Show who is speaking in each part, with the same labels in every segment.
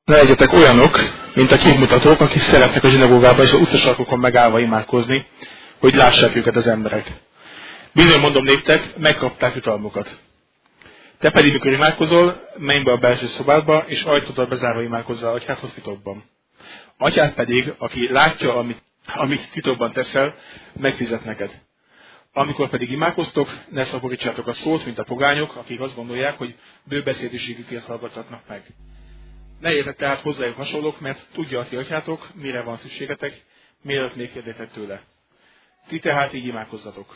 Speaker 1: Ne legyetek olyanok, mint a képmutatók, akik szeretnek a zsinagógába és az utcasarkokon megállva imádkozni, hogy lássák őket az emberek. Bizony mondom néktek, megkapták jutalmukat. Te pedig, mikor imádkozol, menj be a belső szobádba, és ajtóddal bezárva imádkozzál atyádhoz titokban. Atyád pedig, aki látja, amit titokban teszel, megfizet neked. Amikor pedig imádkoztok, ne szaporítsátok a szót, mint a pogányok, akik azt gondolják, hogy bőbeszédűségükért hallgathatnak meg. Ne értek tehát hozzájuk hasonlók, mert tudja a ti atyátok, mire van szükségetek, mielőtt még kérdeztek tőle. Ti tehát így imádkozzatok.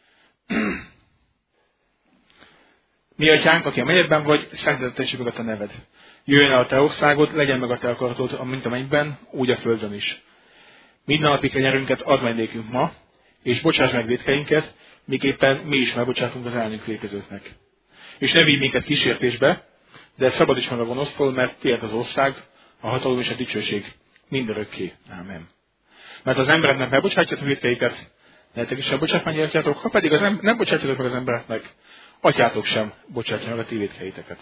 Speaker 1: Mi atyánk, aki a mennyekben vagy, szenteltessük meg a te neved. Jöjjön el a te országod, legyen meg a te akaratod, mint a mennyben, úgy a földön is. Minden napi kenyerünket add meg nékünk ma, és bocsáss meg vétkeinket, miképpen mi is megbocsátunk az ellenünk vétkezőknek. És ne vigy minket kísértésbe, de szabadíts meg a gonosztól, mert tiéd az ország, a hatalom és a dicsőség mindörökké. Ámen. Mert az embereknek megbocsátjátok vétkeiket, nektek is sem bocsátmányoljátok, ha pedig nem bocsátjátok meg az embereknek, atyátok sem bocsátja meg a ti vétkeiteket.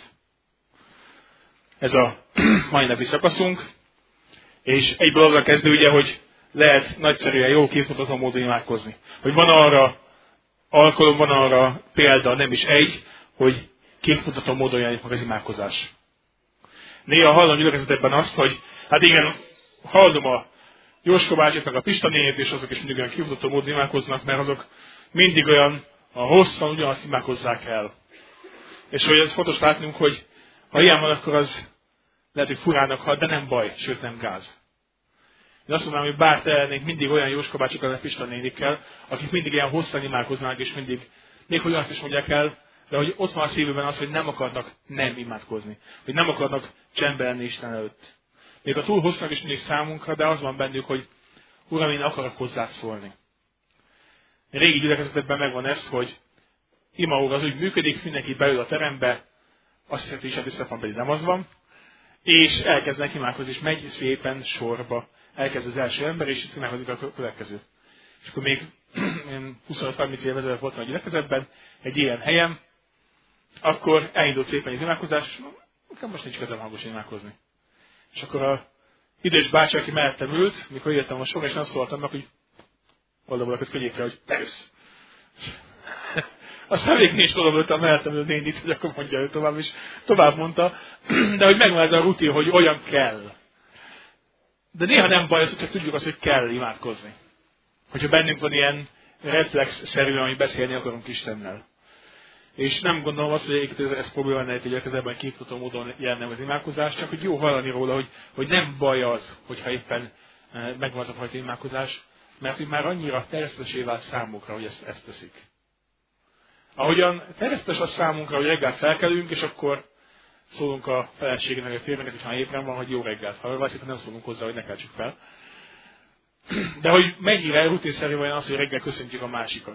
Speaker 1: Ez a mai napi szakaszunk, és egyből azzal kezdődje, hogy lehet nagyszerűen jó képmutató módon imádkozni. Hogy van arra alkalom, van arra példa, nem is egy, hogy képmutató módon jelenik meg az imádkozás. Néha hallom gyülekezetekben azt, hogy hát igen, hallom a Jóska bácsit, meg a Pista nénit, és azok is mindig olyan képmutató módon imádkoznak, mert azok mindig olyan a hosszan ugyanazt imádkozzák el. És hogy ez fontos látnunk, hogy ha ilyen van, akkor az lehet, hogy furának hat, de nem baj, sőt nem gáz. Én azt mondanám, hogy bár tehetnénk mindig olyan Jóska bácsikkal, Pista nénikkel, akik mindig ilyen hosszan imádkoznak, és mindig, még hogy azt is mondják el, de hogy ott van a szívükben az, hogy nem akarnak nem imádkozni. Hogy nem akarnak csendben lenni Isten előtt. Még a túl hosszak is mindig számunkra, de az van bennük, hogy Uram, én akarok hozzád szólni. A régi gyülekezetekben megvan ez, hogy imaóra az úgy működik, mindenki beül a terembe, azt hiszem, hogy Stefan pedig nem az van, és elkezdenek imádkozni, és megy szépen sorba. Elkezd az első ember, és itt imádkozik a következő. És akkor még 25-30 év ezelőtt voltam a gyülekezetben, egy ilyen helyen, akkor elindult szépen az imádkozás, most nincs kedvem hangosan imádkozni. És akkor a idős bácsi, aki mellettem ült, mikor jöttem a sorra, és nem szóltam meg, hogy oldalból könyékre, hogy te jössz. Aztán még nincs oldalból mellettem ült nénit, hogy akkor mondja ő tovább, és tovább mondta, de hogy megvan ez a rutin, hogy olyan kell. De néha nem baj az, hogyha tudjuk azt, hogy kell imádkozni. Hogyha bennünk van ilyen reflex-szerűen, hogy beszélni akarunk Istennel. És nem gondolom azt, hogy ez probléma lenne, hogy ezekben képmutató módon jelenne az imádkozás, csak hogy jó hallani róla, hogy nem baj az, hogyha éppen megvan az a fajta imádkozás, mert hogy már annyira természetesé vált számunkra, hogy ezt teszik. Ahogyan természetes a számunkra, hogy reggel felkelünk, és akkor szólunk a feleségének, a férjnek, hogyha éppen van, hogy jó reggelt. Ha valószínűleg nem szólunk hozzá, hogy ne keltsük fel. De hogy mennyire rutinszerű olyan az, hogy reggel köszöntjük a másikat.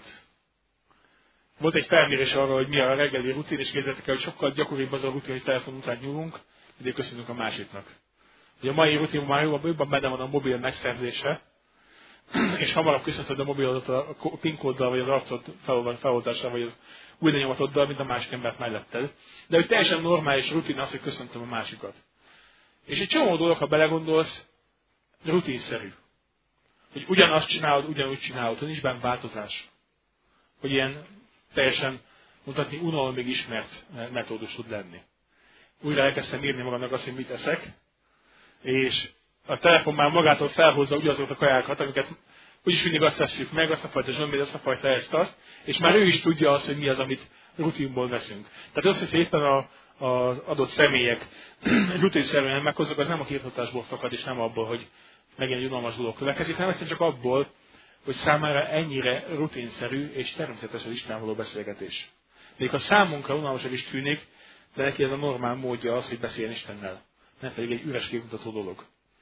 Speaker 1: Volt egy felmérés arra, hogy mi a reggeli rutin, és képzeljétek el, hogy sokkal gyakoribb az a rutin, hogy telefon után nyúlunk, mint köszönünk a másiknak. Ugye a mai rutinban már jobban benne van a mobil megszerzése, és hamarabb köszöntöd a mobilodat a PIN kóddal, vagy az arcod feloldásával, vagy az új lenyomatoddal, mint a másik embert melletted. De hogy teljesen normális rutin az, hogy köszöntöm a másikat. És egy csomó dolog, ha belegondolsz, rutinszerű. Hogy ugyanazt csinálod, ugyanúgy csinálod, hogy nincs benne változás. Hogy ilyen teljesen mutatni unalomig ismert metódus tud lenni. Újra elkezdtem írni magamnak azt, hogy mit eszek, és a telefon már magától felhozza ugyanazokat a kajákat, amiket úgyis mindig azt tesszük meg, azt a fajta zsömbét, azt a fajta ezt-azt, és már ő is tudja azt, hogy mi az, amit rutinból veszünk. Tehát az, hogy éppen az adott személyek rutinszerűen meghozzak, az nem a képmutatásból fakad, és nem abból, hogy megint egy unalmas dolog következik, hanem egyszerűen csak abból, hogy számára ennyire rutinszerű és természetes az Istennel való beszélgetés. Még ha számunkra unalmasabb is tűnik, de neki ez a normál módja az, hogy beszéljen Istennel. Nem pedig egy üres képmutató dolog.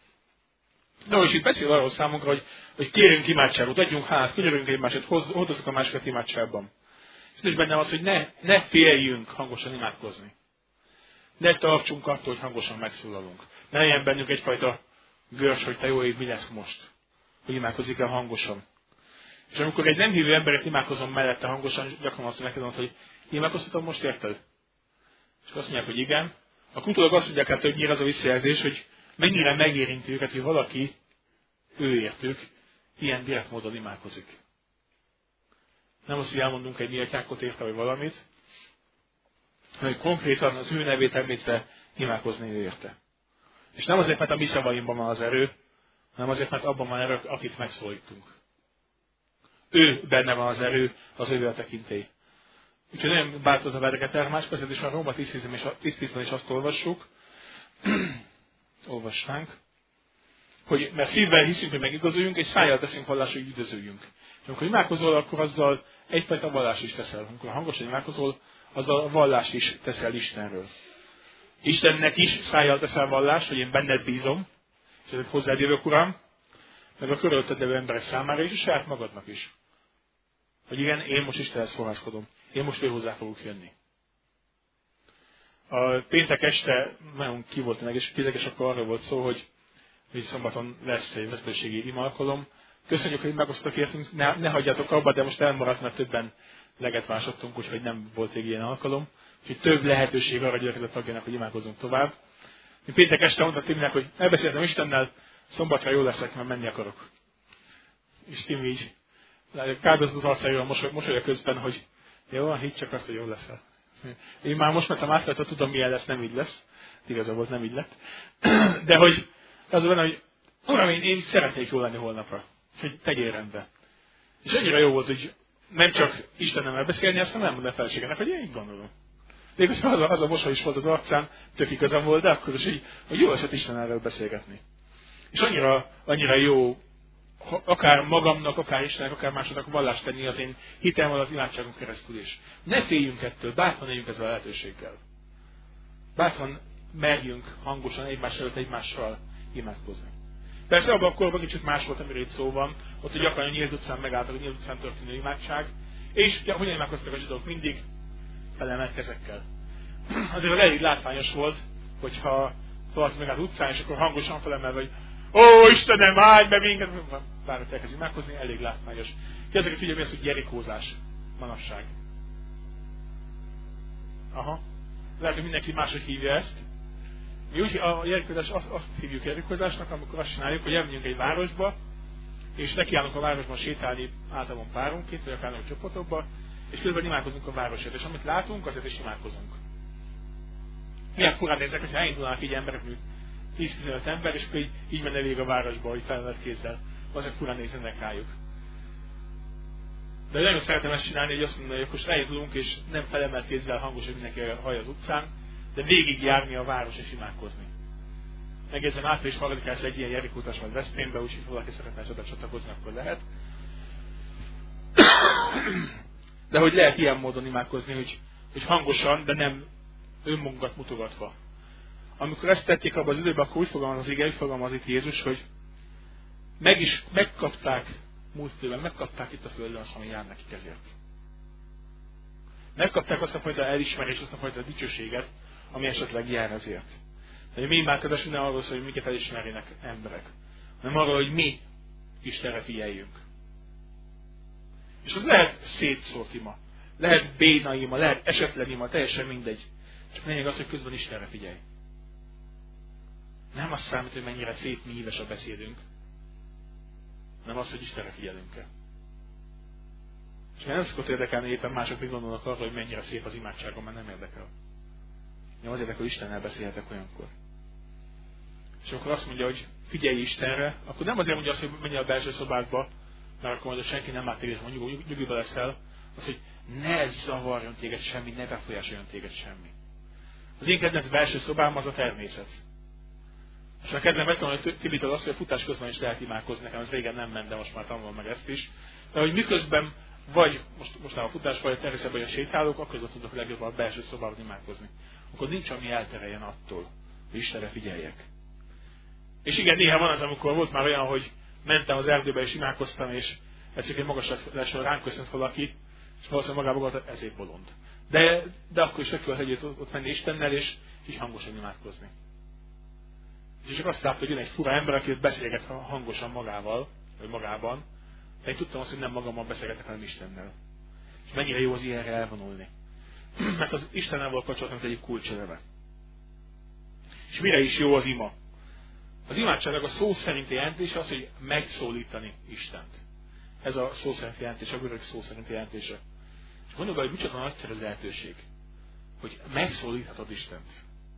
Speaker 1: De és itt beszél arról számunkra, hogy kérünk imádságot, adjunk hálát, könyörüljünk egymásért, hordozzuk a másikat imádságban. És is bennem az, hogy ne féljünk hangosan imádkozni. Ne tartsunk attól, hogy hangosan megszólalunk. Ne legyen bennünk egyfajta görs, hogy te jó ég, mi lesz most. Hogy imádkozik el hangosan. És amikor egy nem hívő emberet imádkozom mellette hangosan, gyakran azt megkérdezem, hogy imádkoztatom most, érted? És azt mondják, hogy igen. Akkor utólag azt mondják, hogy nyír az a visszajelzés, hogy mennyire megérinti őket, hogy valaki őértük ilyen direkt módon imádkozik. Nem az, hogy elmondunk egy méltyákot érte, vagy valamit, hanem hogy konkrétan az ő nevét említve imádkozni ő érte. És nem azért, mert a mi szavaimban van az erő, hanem azért, mert abban van erő, akit megszólítunk. Ő benne van az erő, az ő a tekintély. Úgyhogy nagyon bátorítom veleket el, más között is a Róma 10:10-ben is azt olvassuk, olvasnánk, hogy mert szívvel hiszünk, hogy megigazuljunk, és szájjal teszünk vallást, hogy üdvözöljünk. És amikor imádkozol, akkor azzal egyfajta vallást is teszel. Amikor hangosan imádkozol, azzal a vallást is teszel Istenről. Istennek is szájjal teszel vallást, hogy én benned bízom, és ezért hozzád jövök, Uram, meg a körülötted levő emberek számára is, és saját magadnak is. Hogy igen, én most Istenhez forráskodom. Én most ő hozzá fogok jönni. A péntek este nagyon ki volt a és akkor arról volt szó, hogy szombaton lesz egy vezetőségi ima alkalom. Köszönjük, hogy megosztok értünk, ne hagyjátok abba, de most elmaradt, mert többen leget vásottunk, úgyhogy nem volt még ilyen alkalom. Úgyhogy több lehetőség arra gyülekezet tagjának, hogy imádkozzunk tovább. Mi péntek este mondta Timinek, hogy elbeszéltem Istennel, szombatra jól leszek, mert menni akarok. És Tim így kábított az arcáról mosolya közben, hogy jó, hidd csak azt, hogy jól leszel. Én már most mentem át, tudom, milyen lesz, nem így lesz. Igazából nem így lett. De hogy az van, hogy Uram, én szeretnék jól lenni holnapra. Hogy tegyél rendbe. És annyira jó volt, hogy nem csak Istennel beszélni, azt nem mondom a feleségenek, hogy én így gondolom. Végül az a mosoly is volt az arcán, tök igazam volt, de akkor is, hogy jó esett Istennel beszélgetni. És annyira jó, akár magamnak, akár Istennek, akár másodnak vallást tenni az én hitemmal az imádságon keresztül is. Ne féljünk ettől, bátran éljünk ezzel a lehetőséggel. Bátran merjünk hangosan egymás előtt egymással imádkozni. Persze abban a korban kicsit más volt, amiről itt szó van, ott gyakran a nyílt utcán megálltak, a nyílt utcán történő imádság, és hogyan imádkoztak a zsidók mindig? Felemelt kezekkel. Azért elég látványos volt, hogyha valaki megállt utcán, és akkor hangosan felemelve, hogy ó, Istenem, áldj be minket! Bármit elkezd imádkozni, elég látványos. Kezdjük figyelni, hogy gyerikózás manapság. Aha. Lehet, hogy mindenki máshogy hívja ezt. Mi úgy a gyerikózás azt hívjuk gyerikózásnak, amikor azt csináljuk, hogy elmegyünk egy városba, és nekiállunk a városban sétálni általában páronként, vagy akár nagy csoportokba, és közben imádkozunk a városért. És amit látunk, azért is imádkozunk. Milyen furán néznek, hogyha elindulnak így emberek, 10-15 ember, és akkor így menne végig a városba, hogy felvett kézzel. Azok furán néznek rájuk. De nagyon szeretem ezt csinálni, hogy azt mondom, hogy most elindulunk, és nem felemelt kézzel hangos, hogy mindenki hallja az utcán, de végig járni a város és imádkozni. Megjegyzem, április 3-án egy ilyen Jerikótás van Veszprémbe, úgyhogy ha valaki szeretne oda csatlakozni, akkor lehet. De hogy lehet ilyen módon imádkozni, hogy hangosan, de nem önmagunkat mutogatva. Amikor ezt tették abban az időben, akkor úgy fogalmaz az ige, úgy fogalmaz itt Jézus, hogy megkapták múlt időben, megkapták itt a földön azt, ami jár nekik ezért. Megkapták azt a fajta elismerést, azt a fajta dicsőséget, ami esetleg jár ezért. De a mi imádkozásunk nem arról szól, hogy minket elismerjenek emberek, hanem arról, hogy mi Istenre figyeljünk. És az lehet szétszórt ima, lehet béna ima, lehet esetlen ima, teljesen mindegy. Csak lényeg az, hogy közben Istenre figyelj. Nem azt számít, hogy mennyire szép, míves a beszédünk, hanem az, hogy Istenre figyelünk-e. És nem szokott érdekelni, éppen mások mit gondolnak arra, hogy mennyire szép az imádságom, mert nem érdekel. Nem az érdekel, hogy Istennel beszélhetek olyankor. És akkor azt mondja, hogy figyelj Istenre, akkor nem azért mondja azt, hogy menj a belső szobádba, mert akkor majd senki nem lát téged, mondjuk nyugodj leszel, az, hogy ne zavarjon téged semmi, ne befolyásoljon téged semmi. Az én kedvenc belső szobám az a természet. És ha kezdem megtanulni Tibitől azt, hogy a futás közben is lehet imádkozni, nekem ez régen nem ment, de most már tanulom meg ezt is. De hogy miközben vagy most a futás, vagy a természetben, vagy a sétálók, akkor tudok legjobban a belső szobában imádkozni. Akkor nincs, ami eltereljen attól, hogy Istenre figyeljek. És igen, néha van az, amikor volt már olyan, hogy mentem az erdőbe és imádkoztam, és egyszer egy magas lesről ránk köszönt valaki, és valószínűleg magában gondolt, ezért bolond. De akkor is neki hogy ott menni Istennel, és így hangosan imádkozni. És csak azt látta, hogy jön egy fura ember, aki beszélget hangosan magával, vagy magában, de én tudtam azt, hogy nem magammal beszélgetek, hanem Istennel. És mennyire jó az ilyenre elvonulni. Mert az Istennel való kapcsolatnak egyik kulcseleme. És mire is jó az ima? Az imádságnak a szó szerinti jelentése az, hogy megszólítani Istent. Ez a szó szerinti jelentés, a görög szó szerinti jelentése. És gondolj, hogy micsoda nagyszerű lehetőség, hogy megszólíthatod Istent.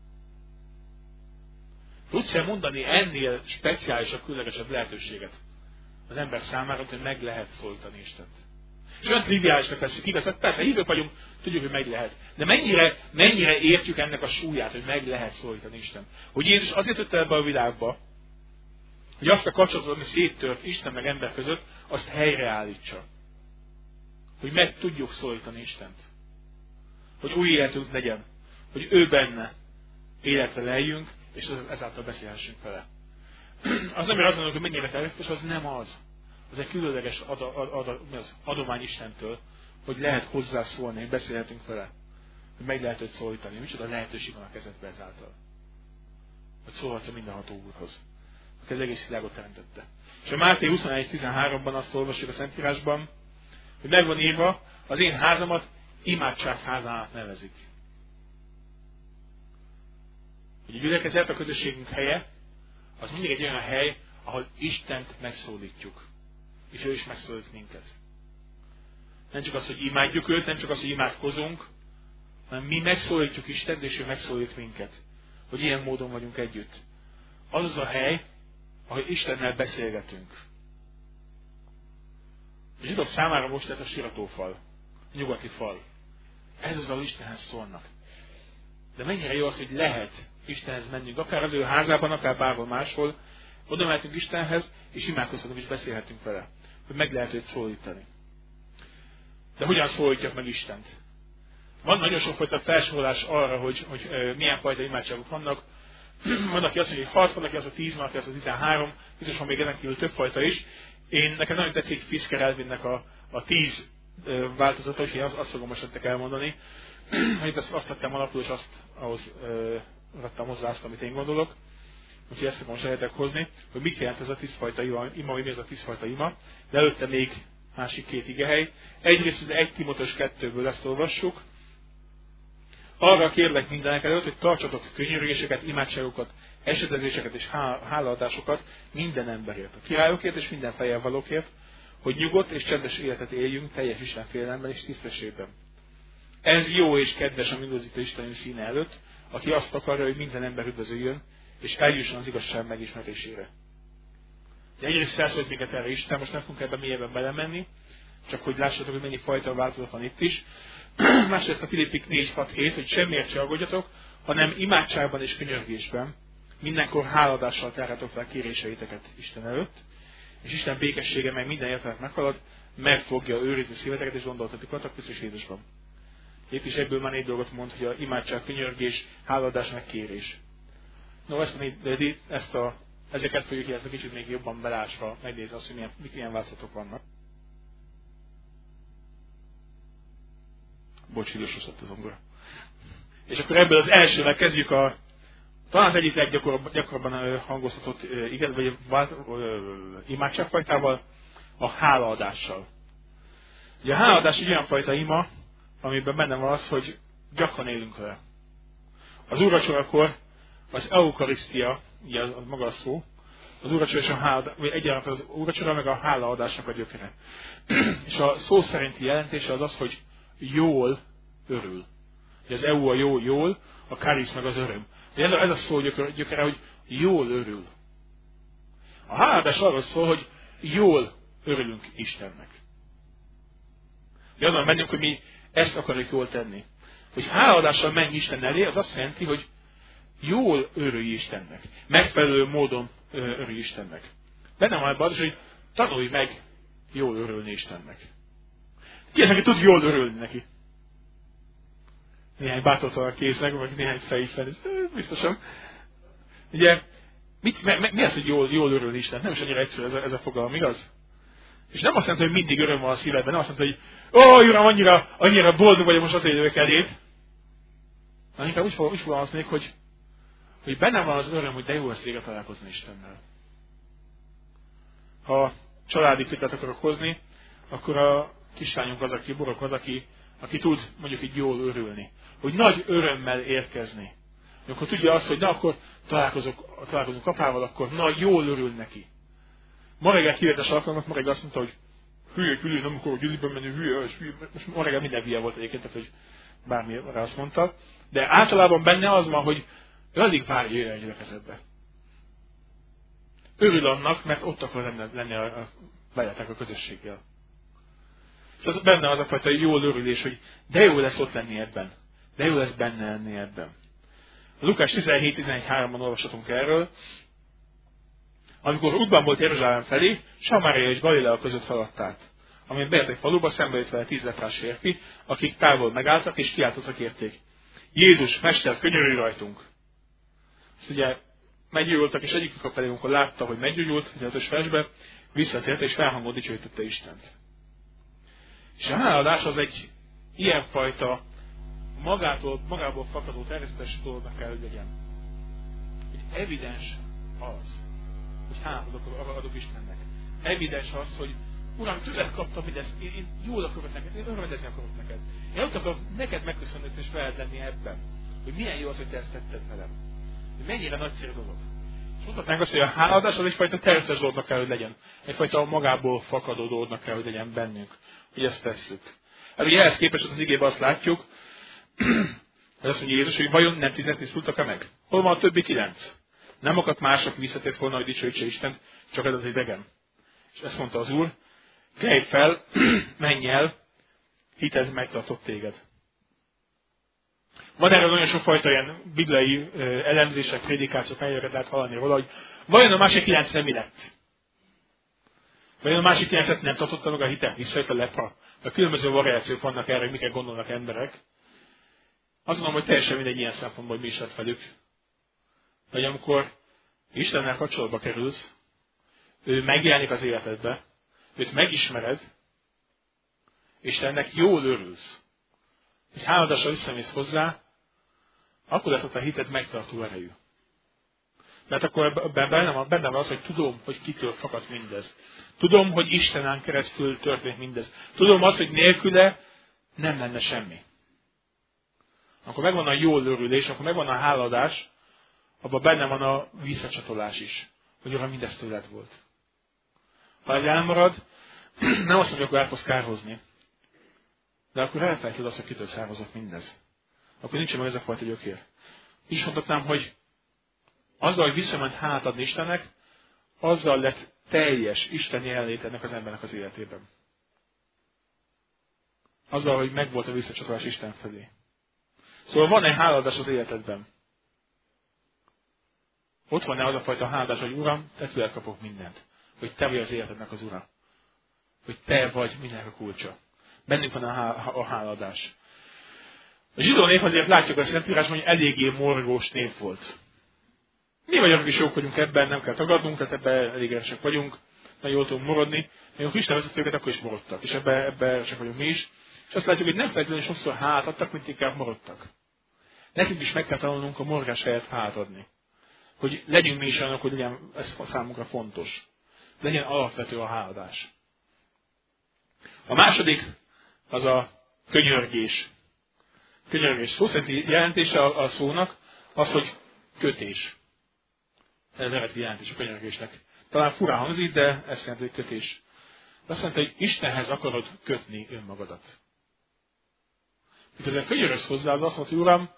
Speaker 1: Tudsz-e mondani ennél speciálisabb, különlegesebb lehetőséget az ember számára, hogy meg lehet szólítani Istent? És olyan triviálisnak veszünk, igaz? Hát persze, hívők vagyunk, tudjuk, hogy meg lehet. De mennyire értjük ennek a súlyát, hogy meg lehet szólítani Istent? Hogy Jézus azért jött ebbe a világba, hogy azt a kapcsolatot, ami széttört Isten meg ember között, azt helyreállítsa. Hogy meg tudjuk szólítani Istent. Hogy új életünk legyen. Hogy ő benne életre leljünk, és ezáltal beszélhessünk vele. Az, amire azt mondom, hogy mennyire természetes, az nem az. Az egy különleges adomány Istentől, hogy lehet hozzászólni, hogy beszélhetünk vele. Hogy meg lehet őt szólítani. Micsoda lehetőség van a kezedbe ezáltal. Hogy szólhatsz a mindenható Úrhoz. Aki az egész világot teremtette. És a Máté 21.13-ban azt olvassuk a Szentírásban, hogy meg van írva, az én házamat imádságházának nevezik. Hogy a gyülekezet, a közösségünk helye, az mindig egy olyan hely, ahol Istent megszólítjuk. És ő is megszólít minket. Nem csak az, hogy imádjuk őt, nem csak az, hogy imádkozunk, hanem mi megszólítjuk Istent, és ő megszólít minket. Hogy ilyen módon vagyunk együtt. Az az a hely, ahol Istennel beszélgetünk. A zsidók számára most ez a siratófal, a nyugati fal. Ez az, ahol Istenhez szólnak. De mennyire jó az, hogy lehet Istenhez mennünk, akár az ő házában, akár bárhol máshol, oda mehetünk Istenhez, és imádkozhatunk, és beszélhetünk vele. Hogy meg lehet őt szólítani. De hogyan szólítják meg Istent? Van nagyon sokfajta felsorolás arra, hogy milyen fajta imádságok vannak. Van, aki azt mondja, hogy 6, van, aki azt mondja, 10, van, aki azt mondja, 13, biztos van még ezen kívül több fajta is. Nekem nagyon tetszik Fisker Elvinnek a 10 változata, és én azt fogom most nektek elmondani. Itt azt vettem alapul, és ahhoz adtam hozzá azt, amit én gondolok. Úgyhogy ezt fogom most eljetek hozni, hogy mit jelent ez a 10 fajta ima, hogy mi ez a 10 fajta ima. De előtte még másik 2 igehely. Egyrészt az 1 Timóteus 2-ből ezt olvassuk. Arra kérlek mindenek előtt, hogy tartsatok könyörgéseket, imádságokat, esedezéseket és hálaadásokat minden emberért, a királyokért és minden fejjel valókért, hogy nyugodt és csendes életet éljünk teljes Isten félelemben és tisztességben. Ez jó és kedves a mindazító Istenünk színe előtt, aki azt akarja, hogy minden ember üdvözöljön, és eljusson az igazság megismerésére. De egyrészt felszólít minket erre Isten, most nem fogunk ebben mélyebben belemenni, csak hogy lássatok, hogy mennyi fajta változat van itt is. Másrészt a Filippik 4.6.7, hogy semmiért se aggódjatok, hanem imádságban és könyörgésben mindenkor háladással tárjátok fel kéréseiteket Isten előtt, és Isten békessége meg minden értelmet meghalad, meg fogja őrizni szíveteket és gondolatokat a Krisztus Jézusban. Itt is ebből már 4 dolgot mond, hogy a imádság, könyörgés, háladás, meg kérés. No, ezeket fogjuk ezt a kicsit még jobban belásva megnézni azt, hogy milyen változatok vannak. Bocs, hidrosos lett az zongora. És akkor ebből az elsővel kezdjük talán az egyik leggyakrabban hangoztatott imádságfajtával, a hálaadással. Ugye a hálaadás egy olyan fajta ima, amiben benne van az, hogy gyakran élünk vele. Az úrvacsorakor az eukarisztia, ugye az maga a szó, az úrvacsora és a hálaadás, vagy egyaránt az úrvacsora meg a hálaadásnak a gyökere. És a szó szerinti jelentése az az, hogy jól örül. Ugye az EU a jól, a karisz meg az öröm. Ez a szó gyökere, hogy jól örül. A hálaadás arról szól, hogy jól örülünk Istennek. Ugye azon megyünk, hogy mi ezt akarjuk jól tenni. Hogy hálaadással menj Isten elé, az azt jelenti, hogy jól örülj Istennek. Megfelelő módon örülj Istennek. Benne van ebben az, hogy tanulj meg jól örülni Istennek. Ki az, aki tud jól örülni neki? Néhány bátortal a kéznek, vagy néhány fejfel. Biztosan. Ugye, mi az, hogy jól örülni Istennek? Nem is annyira egyszerű ez a fogalom, igaz? És nem azt jelenti, hogy mindig öröm van a szívedben, nem azt jelenti, hogy ó, Uram, annyira boldog vagyok most azért jövök eléd. Hanem inkább úgy fogalmaznék, hogy benne van az öröm, hogy de jó lesz végre találkozni Istennel. Ha családi vitát akarok hozni, akkor a kislányunk az, aki Borok az, aki tud mondjuk így jól örülni. Hogy nagy örömmel érkezni. Amikor tudja azt, hogy na akkor találkozunk apával, akkor na jól örül neki. Ma reggel kivételes alkalmat, ma reggel azt mondta, hogy hülye, nem akarok gyűliben menni, hülye. Most ma reggel minden hülye volt egyébként, tehát hogy bármire azt mondta. De általában benne az van, hogy ő addig várja, hogy jöjjön egy gyülekezetbe. Örül annak, mert ott akar lenni veletek a közösséggel. És az benne az a fajta jól örülés, hogy de jó lesz ott lenni ebben. De jó lesz benne lenni ebben. A Lukás 17-13-ban olvashatunk erről. Amikor útban volt Jeruzsálem felé, Samária és Galilea között haladt át. Amint beért egy faluba, szembe jött vele 10 leprás férfi, akik távol megálltak és kiáltozva kérték. Jézus, Mester, könyörülj rajtunk! Ezt ugye meggyógyultak, és egyikük a felé, amikor látta, hogy meggyógyult, az 5-ös versbe, visszatért és felhangon dicsőítette Istent. És a hálaadás az egy ilyenfajta magából fakadó természetes dolognak kell, hogy legyen. Hogy evidens az, hogy hálát adok Istennek. Evidens az, hogy Uram, tőled kaptam mindezt, én jól akarok neked, én örvendezni akarok neked. Én ott akarok neked megköszönni és veled lenni ebben. Hogy milyen jó az, hogy te ezt tetted velem. Hogy mennyire nagyszerű dolog. És mondhatnánk azt, hogy a hálaadás az egyfajta természetes dolognak kell, hogy legyen. Egyfajta magából fakadó dolognak kell, hogy legyen bennünk. Hogy ezt tesszük. Hát ugye ehhez képest az igében azt látjuk, hogy azt mondja Jézus, hogy vajon nem 10 tisztultak-e meg? Hol van a többi 9? Nem akadt mások visszatért volna, hogy dicsőítse Istent, csak ez az idegen. És ezt mondta az Úr, kelj fel, menj el, hited megtartott téged. Van erről nagyon sokfajta ilyen bibliai elemzések, prédikációk, melyeket lehet hallani róla, hogy vajon a másik 9 mi lett? Vajon a másik 9 nem tartotta meg a hitet, visszajött a lepra? A különböző variációk vannak erre, hogy miket gondolnak emberek. Azt mondom, hogy teljesen mindegy ilyen szempontból, hogy mi is lett velük. Hogy amikor Istennel kapcsolatba kerülsz, ő megjelenik az életedbe, őt megismered, és te ennek jól örülsz. Hogy háladással visszamész hozzá, akkor lesz ott a hited megtartó erejű. Mert akkor benne van az, hogy tudom, hogy kitől fakadt mindez. Tudom, hogy Istenen keresztül történt mindez. Tudom azt, hogy nélküle nem lenne semmi. Akkor megvan a jól örülés, akkor megvan a háladás, abban benne van a visszacsatolás is. Hogy Uram, mindez tőled volt. Ha ez elmarad, nem azt mondja, hogy el fogsz kárhozni. De akkor elfelejted azt, hogy kitől származott mindez. Akkor nincs meg ez a fajta gyökér. Így mondhatnám, hogy azzal, hogy visszament hálát adni Istennek, azzal lett teljes Isten jelenlét ennek az embernek az életében. Azzal, hogy megvolt a visszacsatolás Isten felé. Szóval van egy háladás az életedben. Ott van-e az a fajta háladás, hogy Uram, te tőled kapok mindent. Hogy te vagy az életednek az Ura. Hogy te vagy mindennek a kulcsa. Bennünk van a háladás. A zsidó nép azért látjuk a Szentírásban, hogy eléggé morgós nép volt. Mi vagyunk is jók vagyunk ebben, nem kell tagadnunk, tehát ebben elég erősek vagyunk, nagyon jól tudunk morodni. Amikor Isten vezetett őket, akkor is morodtak. És ebben erősek vagyunk mi is. És azt látjuk, hogy nem feltétlenül sokszor hálat adtak, mint inkább morodtak. Nekünk is meg kell tanulnunk a morgás helyett hálat adni. Hogy legyünk mi is annak, hogy legyen ez számunkra fontos. Legyen alapvető a háladás. A második az a könyörgés. Könyörgés. Szó szerinti jelentése a szónak az, hogy kötés. Ez eredeti jelentés a könyörgésnek. Talán furán hangzik, de ez jelenti, hogy kötés. Azt mondta, hogy Istenhez akarod kötni önmagadat. Miközben könyörögsz hozzá, az azt mondta, hogy Uram,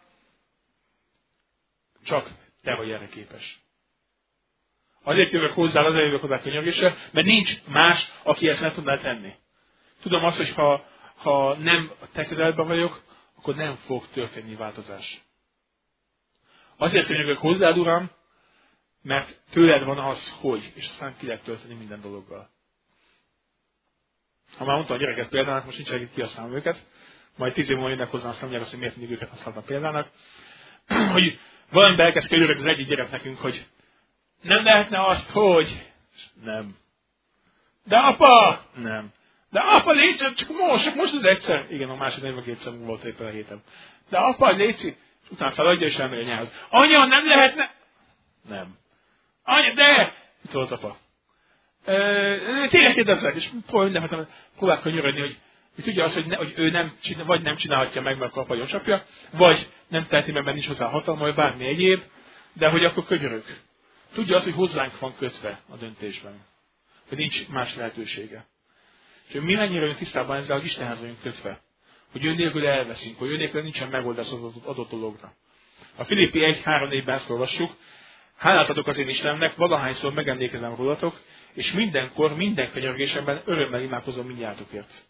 Speaker 1: csak te vagy erre képes. Azért jövök hozzá könyörgésre, mert nincs más, aki ezt nem tudná tenni. Tudom azt, hogy ha nem a te közelben vagyok, akkor nem fog történni változás. Azért könyörgök hozzád, Uram, mert tőled van az, hogy, és aztán ki lehet tölteni minden dologgal. Ha már mondtam a gyereket példának, most nincs elég kihasználom őket, majd 10 év múlva jönnek hozzá, azt mondják azt, hogy miért mindig őket használtam példának, hogy valamiben elkezd könyörögni az egyik gyerek nekünk, hogy nem lehetne azt, hogy nem. De apa! Nem. De apa, légy, csak most az egyszer. Igen, a második vagy kétszer volt éppen a héten. De apa, légy, és utána feladja, és elmegy a nyához. Anya, nem lehetne? Nem. Anya, de! Mit volt apa? Tényleg kérdezlek, és próbálok könyörögni, hogy Ő tudja azt, hogy ő vagy nem csinálhatja meg, mert kap csapja, vagy nem teheti meg, mert nincs hozzá hatalma, vagy bármi egyéb, de hogy akkor könyörög. Tudja azt, hogy hozzánk van kötve a döntésben. Hogy nincs más lehetősége. És mi mennyire vagyunk tisztában ezzel, hogy Istenhez vagyunk kötve. Hogy ő nélkül elveszünk, hogy ő nélkül nincsen megoldás az adott dologra. A Filippi 1:3-4-ben ezt olvassuk. Hálát adok az én Istennek, valahányszor megemlékezem rólatok, és mindenkor, minden könyörgésemben örömmel imádkozom mindnyájatokért.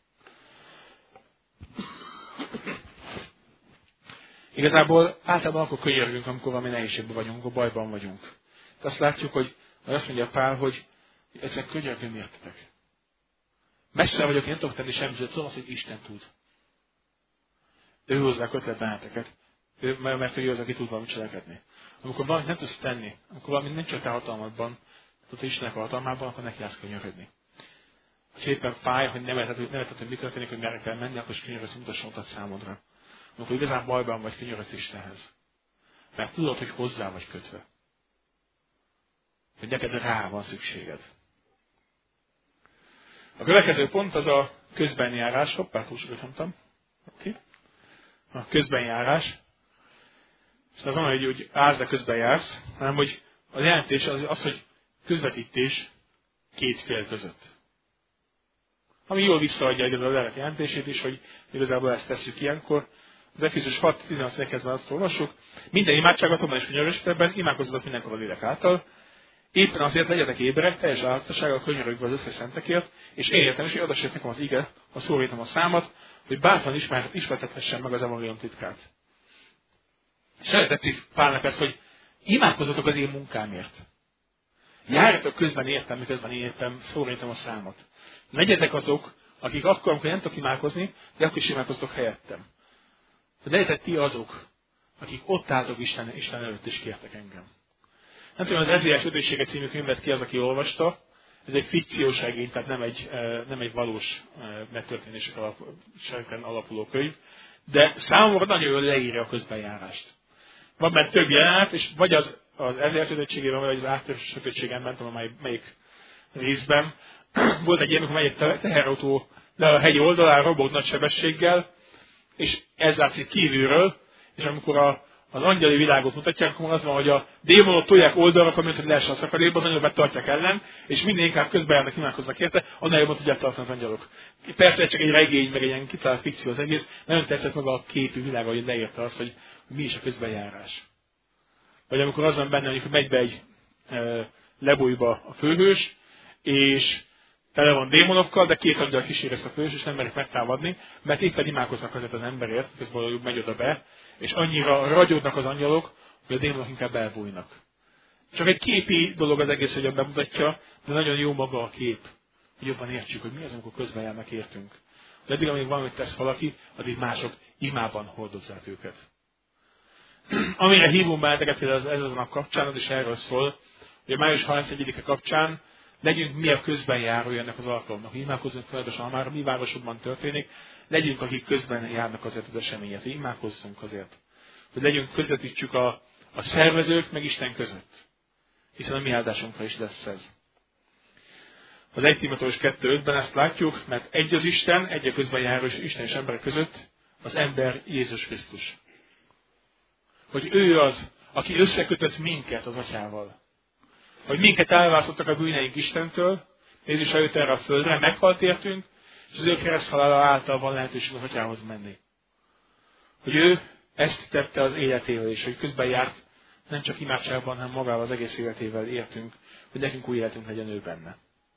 Speaker 1: Igazából általában akkor könyörgünk, amikor valami nehézségben vagyunk, amikor bajban vagyunk. De azt látjuk, hogy azt mondja Pál, hogy ezek könyörgöm értetek. Messze vagyok, én nem tudok tenni semmit, tudom azt, hogy Isten tud. Ő hozzá kötlet benneteket, mert ő az, aki tud valamit cselekedni. Amikor valamit nem tudsz tenni, amikor valamit nincs a te hatalmadban, tudod, hogy Istennek a hatalmában, akkor neki állsz könyörögni. Ha éppen fáj, hogy nem érted, hogy mi történik, hogy merre kell menni, akkor is könyörögsz, mutasson mutat számodra. Amikor igazán bajban vagy, könyörögsz Istenhez. Mert tudod, hogy hozzá vagy kötve. Hogy neked rá van szükséged. A következő pont az a közbenjárás. Hoppá, túl sokat mondtam. Okay. A közbenjárás. És az olyan, hogy állsz, de közben jársz, hanem hogy a jelentés az, hogy közvetítés két fél között. Ami jól visszaadja igazából a lélek jelentését is, hogy igazából ezt tesszük ilyenkor. Az Efézus 6:16 kezdve azt olvassuk. Minden imádságatomban és könyöröstetben imádkozzatok mindenkor az lélek által. Éppen azért legyetek éberek, teljes állatossággal könyörögve az összes szentekért, és értem is, hogy adassék nekem az ige, ha szólítom a számat, hogy bátran ismertethessen meg az evangélium titkát. És erre tetszik Pálnak ezt, hogy imádkozzatok az én munkámért. Járjatok közben értem, miközben én értem, szólítom a számot. Legyetek azok, akik akkor, amikor nem tudok imádkozni, de akkor is imádkoztok helyettem. De legyetek ti azok, akik ott álltok Isten előtt és kértek engem. Nem tudom, az Ezéiás ötössége című könyvet ki az, aki olvasta. Ez egy fikciós regény, tehát nem egy valós megtörténéseken alapuló könyv. De számomra nagyon jól leírja a közbenjárást. Van benne több jelenet, és vagy az Ezéiás ötösségében, vagy az Áttörés ötösségen, nem tudom melyik részben. Volt egy ilyen, amikor megy egy teherautó le a hegy oldalán, robog nagy sebességgel, és ez látszik kívülről, és amikor az angyali világot mutatják, akkor az van, hogy a démonok tolják oldalra, amint hogy lehessen a szakadékba, az angyalok tartják ellen, és minél inkább közben járnak, imádkoznak érte, annál jobban tudják tartani az angyalok. Persze csak egy regény, meg egy ilyen kitalált fikció az egész, nagyon tetszett maga a képű világ, hogy leírta azt, hogy mi is a közbenjárás. Vagy amikor az van benne, hogy megy be egy lebújba a főhős, és tele van démonokkal, de két angyal kísér ezt a főhős, és nem merik megtámadni, mert éppen imádkoznak azért az emberért, közben megy oda be, és annyira ragyognak az angyalok, hogy a démonok inkább elbújnak. Csak egy képi dolog az egész, hogy bemutatja, de nagyon jó maga a kép, hogy jobban értsük, hogy mi az, amikor közben járnak értünk. De eddig, amíg valamit tesz valaki, addig mások imában hordozzák őket. Amire hívom benneteket ez az a nap kapcsán, az is erről szól, hogy a május 31-e kapcsán legyünk mi a közben járója ennek az alkalomnak, hogy imádkozzunk folyamatosan, már a mi városokban történik, legyünk, akik közben járnak azért az eseményet, hogy imádkozzunk azért. Hogy legyünk, közvetítsük a szervezők meg Isten között. Hiszen a mi áldásunkra is lesz ez. Az 1 Timóteus 2:5-ben ezt látjuk, mert egy az Isten, egy a közben járó Isten és emberek között, az ember Jézus Krisztus. Hogy ő az, aki összekötött minket az Atyával. Hogy minket elválasztottak a bűneink Istentől, Jézus eljött erre a földre, meghalt értünk, és az ő kereszthalála által van lehetőség az Atyához menni. Hogy ő ezt tette az életével, és hogy közben járt, nem csak imádságban, hanem magával az egész életével értünk, hogy nekünk új életünk legyen ő benne.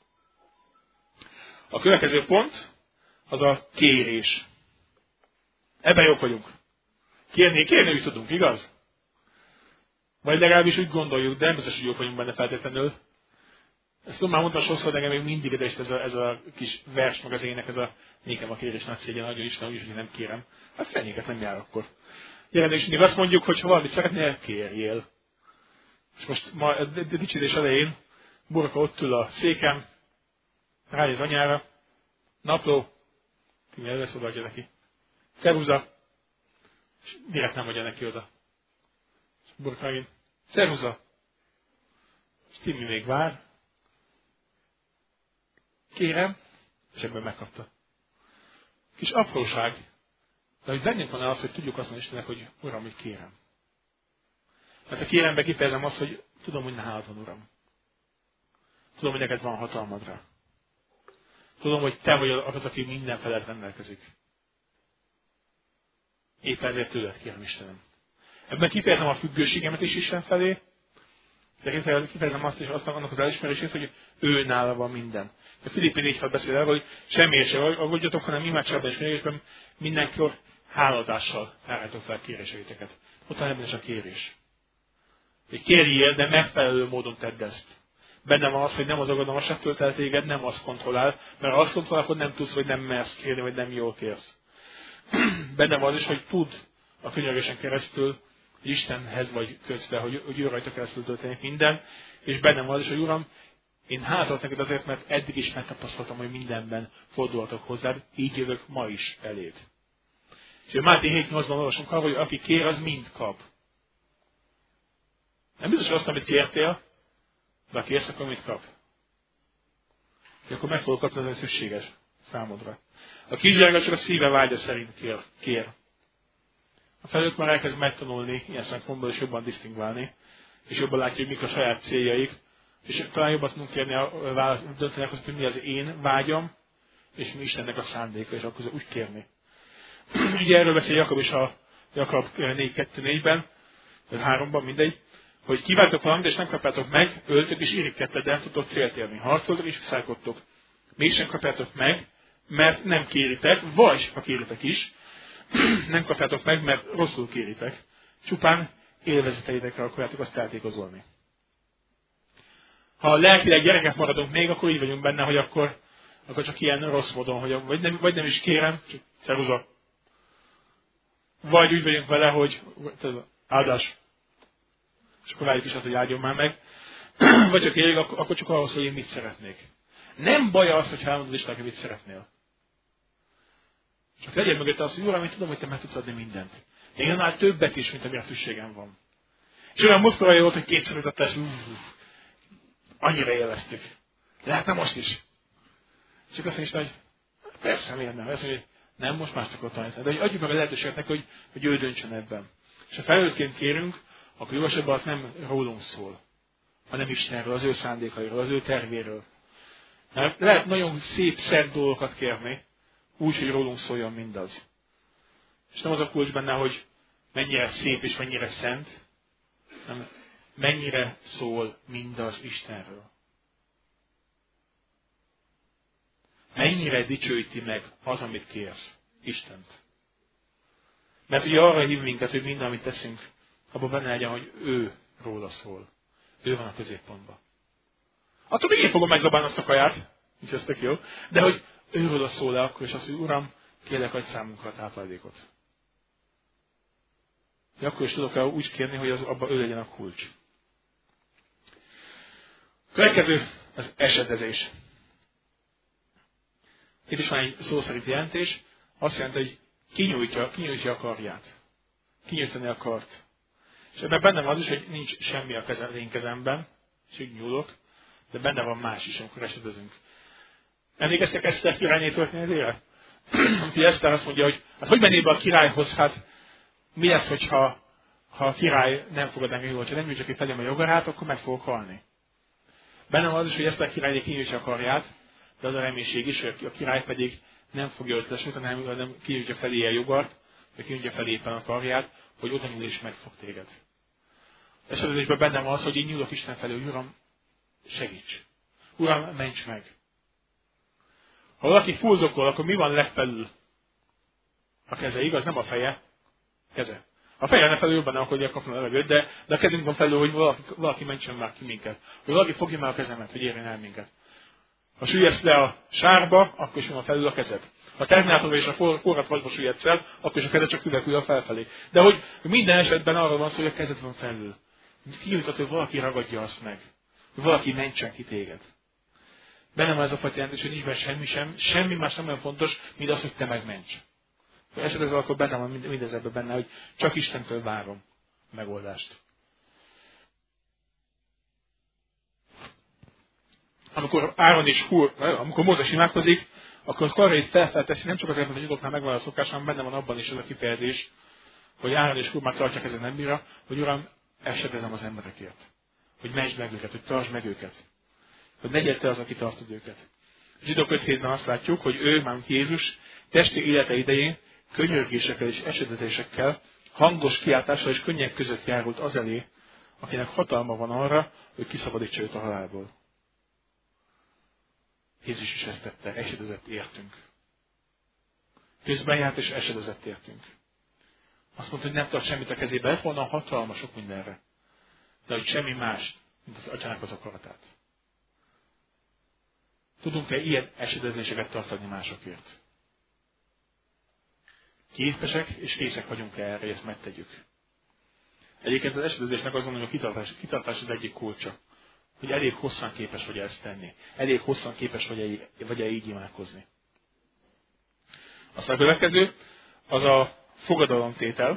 Speaker 1: A következő pont az a kérés. Ebben jók vagyunk. Kérni is tudunk, igaz? Vagy legalábbis úgy gondoljuk, de nem biztos, hogy jók vagyunk benne feltétlenül. Ezt tudom, már mondtam sokszor, de engem még mindig ez a kis vers, meg az ének, ez a nékem a kérés nagy szégyen, nagyon Isten, úgyis, hogy nem kérem. Hát fenéket nem jár akkor. Jelenleg mindig azt mondjuk, hogy ha valamit szeretnél, kérjél. És most ma a dicsődés elején Burka ott ül a széken, ráj az anyára, napló, Timi előszódalja neki. Szervuza, és direkt nem adja neki oda. És Burka megint, szervuza, és Timi még vár, kérem, és ebből megkapta. Kis apróság, de hogy bennünk van az, hogy tudjuk azt mondani Istennek, hogy Uram, hogy kérem. Mert a kérembe kifejezem azt, hogy tudom, hogy nálad van, Uram. Tudom, hogy neked van hatalmadra. Tudom, hogy te vagy az, aki minden felett rendelkezik. Éppen ezért tőled kérem, Istenem. Ebben kifejezem a függőségemet is Isten felé, de kifejezem azt is, annak az elismerését, hogy ő nála van minden. A Filippi 4.6 beszél el, hogy semmiért se aggódjatok, hanem imádságban és kérésben mindenkor háladással tárjátok fel kéréseiteket. Ott van ebben is a kérés. Hogy kérjél, de megfelelő módon tedd ezt. Benne van az, hogy nem az aggodalmasság tölt el téged, nem azt kontrollál, mert ha azt kontrollál, akkor nem tudsz, vagy nem mersz kérni, vagy nem jól kérsz. Benne van az is, hogy tud a könyörgésen keresztül, hogy Istenhez vagy kötve, hogy ő rajta keresztül történik minden, és bennem az is, hogy Uram, én hátraadok neked azért, mert eddig is megtapasztaltam, hogy mindenben fordulhatok hozzád, így jövök ma is eléd. És a Máté 7.8-ban olvasunk arra, hogy aki kér, az mind kap. Nem biztos, hogy azt, amit kértél, de ha kérsz, akkor mit kap? És akkor meg fogod kapni, az, ami szükséges számodra. A kisgyerek csak a szíve vágya szerint kér. A felnőtt már elkezd megtanulni ilyen szempontból, és jobban disztingválni, és jobban látja, hogy mik a saját céljaik, és talán jobban tudunk kérni dönteni, hogy mi az én vágyam, és mi Istennek a szándéka, és akkor úgy kérni. Ugye erről beszél Jakab is a Jakab 4.2.4-ben, vagy 3-ban, mindegy, hogy kívántok valamit, és nem kapjátok meg, öltök és irigykedtek, de nem tudtok célt érni. Harcoltok és szállkodtok. Mégsem kapjátok meg, mert nem kéritek, vagy ha kéritek is, nem kapjátok meg, mert rosszul kéritek. Csupán élvezeteidekre akarjátok azt eltékozolni. Ha lelkileg gyerekek maradunk még, akkor így vagyunk benne, hogy akkor csak ilyen rossz módon, hogy vagy nem is kérem, csak ceruza. Vagy úgy vagyunk vele, hogy áldás. És akkor várjuk is azt, hogy áldjon már meg. Vagy ha kérik, akkor csak ahhoz, hogy én mit szeretnék. Nem baj az, hogy elmondod Istennek, hogy mit szeretnél. Csak legyél mögött az, hogy Uram, én tudom, hogy te meg tudsz adni mindent. Még annál többet is, mint amire szükségem van. És olyan muszkolai volt, hogy kétszer ütöttes, annyira élveztük. Lehetne most is. Csak azt mondja, hogy persze, miért nem. Azt mondja, hogy nem, most már csak ott tanítani. De hogy adjuk meg a lehetőséget neki, hogy ő döntsön ebben. És ha felnőttként kérünk, akkor jó esetben az nem rólunk szól, hanem Istenről, az ő szándékairól, az ő tervéről. Mert lehet nagyon szép, szent dolgokat kérni, úgy, hogy rólunk szóljon mindaz. És nem az a kulcs benne, hogy mennyire szép és mennyire szent, hanem mennyire szól mindaz Istenről. Mennyire dicsőíti meg az, amit kérsz, Istent. Mert ugye arra hív minket, hogy minden, amit teszünk, abban benne legyen, hogy ő róla szól. Ő van a középpontban. Attól még én fogom megzabálni azt a kaját, nincs ez tök jó, de hogy őről szól le akkor, és azt, hogy Uram, kérlek, adj számunkra a táplálékot. De akkor is tudok el úgy kérni, hogy abban ő legyen a kulcs. A következő az esedezés. Itt is van egy szó szerint jelentés, azt jelenti, hogy kinyújtja a karját. Kinyújtani akart. És ebben benne van az is, hogy nincs semmi az én kezemben, és úgy nyúlok, de benne van más is, amikor esedezünk. Emlékeztek Eszter királyné történetére? Úgyhogy Eszter azt mondja, hogy hát hogy mennél be a királyhoz, hát mi lesz, hogyha a király nem fogad engem jól, ha nem nyújtja ki felém a jogarát, akkor meg fogok halni. Benne van az is, hogy Eszter királyné kinyújtja a karját, de az a reménység is, hogy a király pedig nem fogja őt lesújtani, hanem kinyújtja felé a jogart, vagy kinyújtja felé éppen a karját, hogy oda nyúl és megfog téged. Esetben benne van az, hogy én nyúlok Isten felé, hogy Uram, segíts. Uram, ments meg. Ha valaki fuldokol, akkor mi van legfelül? A keze, igaz? Nem a feje. Keze. A feje lenne felül, jobban nem akarja kapni a levegőt, de a kezünk van felül, hogy valaki mentsen már ki minket. Hogy valaki fogja már a kezemet, hogy érjen el minket. Ha süllyedsz le a sárba, akkor is van felül a kezed. Ha terminátorba és a forrad vasba süllyedsz el, akkor is a kezed csak ülekül a felfelé. De hogy minden esetben arról van szó, hogy a kezed van felül. Kinyújtott, hogy valaki ragadja azt meg. Hogy valaki mentsen ki téged. Benne van ez a fajta jelentés, hogy nincs benne semmi más nem olyan fontos, mint az, hogy te megments. Ha esetleg akkor benne van mindez ebben benne, hogy csak Istentől várom a megoldást. Amikor Áron és amikor Mózes imádkozik, akkor karjait felfelteszi, nem csak azért, mert a zsidóknál megvan a szokás, hanem benne van abban is ez a kifejezés, hogy Áron és Húr már tartják ezen nem bírja, hogy Uram, esedezem az emberekért. Hogy mentsd meg őket, hogy tartsd meg őket. Hogy ne gyere te az, aki tartod őket. A zsidók 5:7-ben azt látjuk, hogy ő, mármint Jézus, testi élete idején könyörgésekkel és esedezésekkel, hangos kiáltással és könnyek között járult az elé, akinek hatalma van arra, hogy kiszabadítsa őt a halálból. Jézus is ezt tette, esedezett értünk. Közben járt és esedezett értünk. Azt mondta, hogy nem tart semmit a kezébe, lett volna hatalma sok mindenre. De hogy semmi más, mint az atyának az akaratát. Tudunk-e ilyen esedezéseket tartani másokért? Képesek és készek vagyunk-e erre, hogy ezt megtegyük? Egyébként az esedezésnek azt mondom, hogy a kitartás az egyik kulcsa. Hogy elég hosszan képes vagy ezt tenni. Elég hosszan képes vagy így imádkozni. Aztán a következő, az a fogadalomtétel.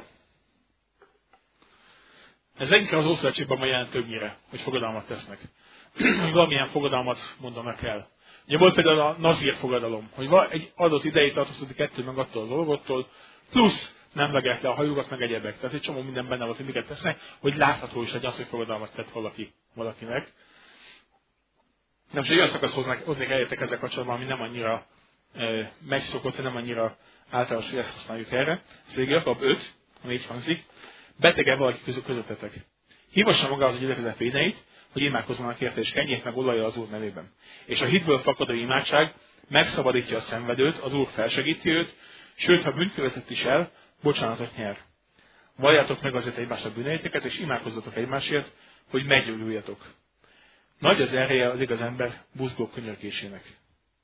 Speaker 1: Ez inkább az Ószövetségben ma jelent többnyire, hogy fogadalmat tesznek. Hogy valamilyen fogadalmat mondanak el. Ugye volt például a nazír fogadalom, hogy egy adott ideig tartózkodik ettől meg attól az dolgottól, plusz nem vegek le a hajukat, meg egyebek. Tehát egy csomó minden benne volt, hogy miket tesznek, hogy látható is legyen az, hogy fogadalmat tett valakinek. Nem, és egy olyan szakasz hoznék elértek ezzel kapcsolatban, ami nem annyira megszokott, nem annyira általános, hogy ezt használjuk erre. Szóval Jakab 5, ami így hangzik, betege valaki közöttetek. Hívassa magához a gyülekezet véneit, hogy imádkozzanak érte, és kenjék meg olajjal az Úr nevében. És a hitből fakadó imádság megszabadítja a szenvedőt, az Úr felsegíti őt, sőt, ha bűnkövetett is el, bocsánatot nyer. Valljátok meg azért egymásra bűneiteket, és imádkozzatok egymásért, hogy meggyógyuljatok. Nagy az ereje az igaz ember buzgó könyörgésének.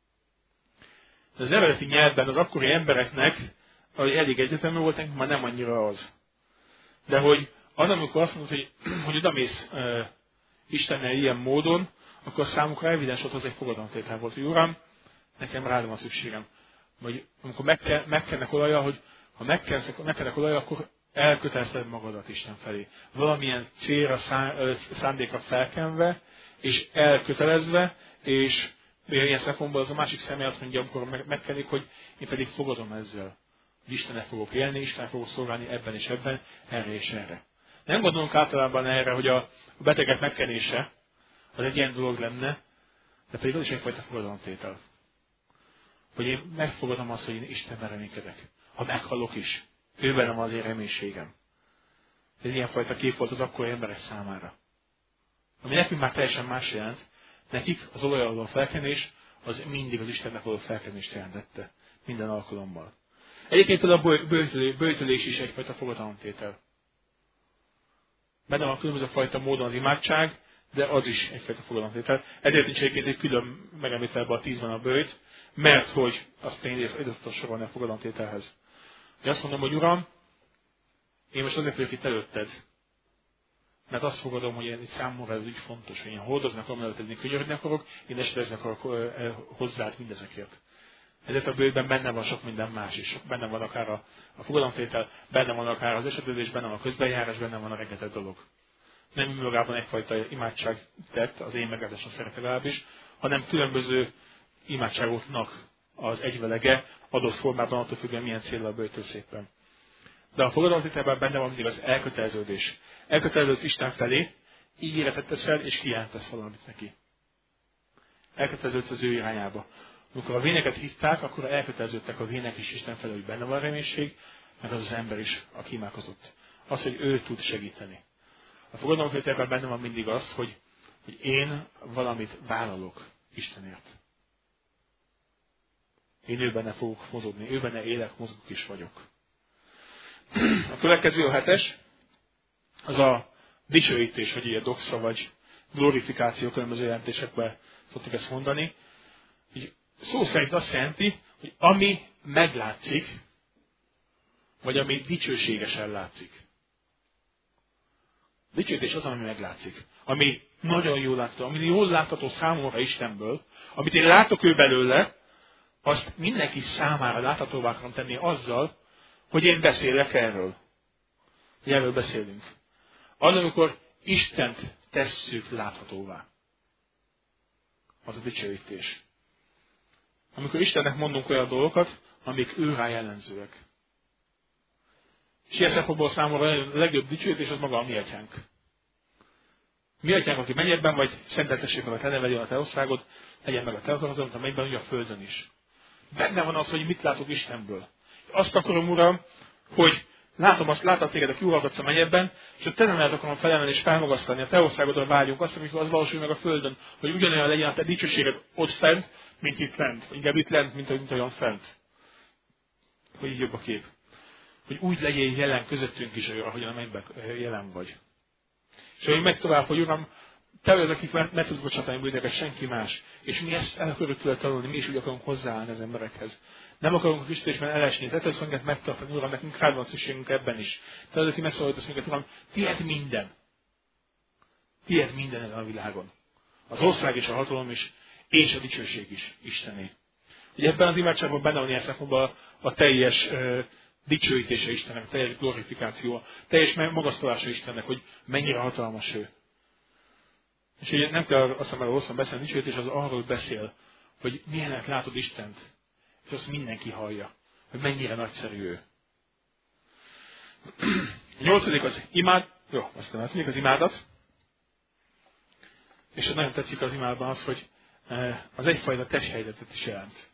Speaker 1: Az eredeti nyelvben az akkori embereknek, ahogy elég egyetemű volt, nekünk már nem annyira az. De hogy az, amikor azt mondod, hogy odamész Istennel ilyen módon, akkor számukra evidens volt, az egy fogadalomtétel volt, hogy Uram, nekem rád van szükségem. Vagy amikor megkennek olajjal, hogy ha megkennek olajjal, akkor elkötelezed magadat Isten felé. Valamilyen célra, szándékra felkenve, és elkötelezve, és ilyen szempontból az a másik személy azt mondja, amikor megkenik, hogy én pedig fogadom ezzel. Hogy Istennel fogok élni, Istennel fogok szolgálni ebben és ebben, erre és erre. Nem gondolunk általában erre, hogy a betegek megkenése az egy ilyen dolog lenne, de pedig az is egyfajta fogadalomtétel. Hogy én megfogadom azt, hogy én Istenben reménykedek. Ha meghallok is, őben van az én reménységem. Ez ilyenfajta kép volt az akkori emberek számára. Ami nekünk már teljesen más jelent, nekik az olajjal való felkenés az mindig az Istennek való felkenést jelentette. Minden alkalommal. Egyébként például a böjtölés is egyfajta fogadalomtétel. Benne van különböző fajta módon az imádság, de az is egyfajta fogadalomtétel. Ezért nincs egyébként egy külön megemlítve ebbe a 10-ben a böjt, mert hogy azt én idéztem sorolni a fogadalomtételhez. Hogy azt mondom, hogy Uram, én most azért vagyok itt előtted, mert azt fogadom, hogy itt számomra ez úgy fontos, hogy én hordoznak, előtted, én könyörögni akarok, én esetezni akarok hozzád mindezekért. Ezért a bőjben benne van sok minden más is. Benne van akár a fogadalomtétel, benne van akár az esetezés, benne van a közbenjárás, benne van a rengeteg dolog. Nem önmagában egyfajta imádság tett, az én megáldásom szerint legalábbis, hanem különböző imádságoknak az egyvelege adott formában, attól függően milyen célra a böjtől szépen. De a fogadalomtételben benne van mindig az elköteleződés. Elköteleződsz Isten felé, ígéretet teszel és kijelentesz valamit neki. Elköteleződsz az ő irányába. Amikor a véneket hívták, akkor elköteleződtek a vének is Isten felé, hogy benne van a reménység, meg az az ember is, aki imádkozott. Az, hogy ő tud segíteni. A fogadalomtételben benne van mindig az, hogy én valamit vállalok Istenért. Én ő benne fogok mozogni, ő benne élek, mozgok is vagyok. A következő, a 7-es, az a dicsőítés, vagy ilyen doxa, vagy glorifikáció, különböző jelentésekben szoktuk ezt mondani. Így szó szerint azt jelenti, hogy ami meglátszik, vagy ami dicsőségesen látszik. A dicsőítés az, ami meglátszik. Ami nagyon jól látható, ami jól látható számomra Istenből, amit én látok ő belőle, azt mindenki számára láthatóvá akarom tenni azzal, hogy én beszélek erről. Hogy erről beszélünk. Az, amikor Istent tesszük láthatóvá. Az a dicsőítés. amikor Istennek mondunk olyan dolgokat, amik ő rá jellemzőek. És ilyen szempontból számomra a legjobb dicsőítés az maga a mi atyánk. Mi atyánk, aki mennyekben vagy, szenteltessék meg a te neved, legyen a te országod, legyen meg a te akaratod, mint a mennyben, úgy a földön is. Benne van az, hogy mit látok Istenből. Azt akarom, Uram, hogy látom téged, aki uralkodsz a mennyekben, és a te nevedet akarom felemelni és felmagasztani, a te országodra vágyunk, azt, amikor az valósul meg a földön, hogy ugyanolyan legyen a te dicsőséged ott fent, mint itt lent. Vagy inkább itt lent, mint olyan fent. Hogy így jobb a kép. Hogy úgy legyél jelen közöttünk is, ahogyan a mennyben jelen vagy. És hogy megy tovább, hogy Uram, te vagy az, akik meg tudsz bocsátani bűnöket, senki más. És mi ezt el akarjuk tőle tanulni, mi is úgy akarunk hozzáállni az emberekhez. Nem akarunk a Krisztusban elesni, te tudsz minket megtartani, Uram, nekünk rád van szükségünk ebben is. Te az, aki megszólítasz minket, Uram, tiéd minden. Tiéd minden ezen a világon. Az ország és a hatalom is, és a dicsőség is Istené. Ugye ebben az imádságban benne van ilyen szempontból a teljes dicsőítése Istennek, a teljes glorifikáció, a teljes magasztalása Istennek, hogy mennyire hatalmas ő. És ugye nem kell azt mondani, hosszan beszélni, dicsőítés az arról beszél, hogy milyenek látod Istent, és azt mindenki hallja, hogy mennyire nagyszerű ő. A 8. az az imádat. És nagyon tetszik az imádban az, hogy az egyfajta testhelyzetet is jelent.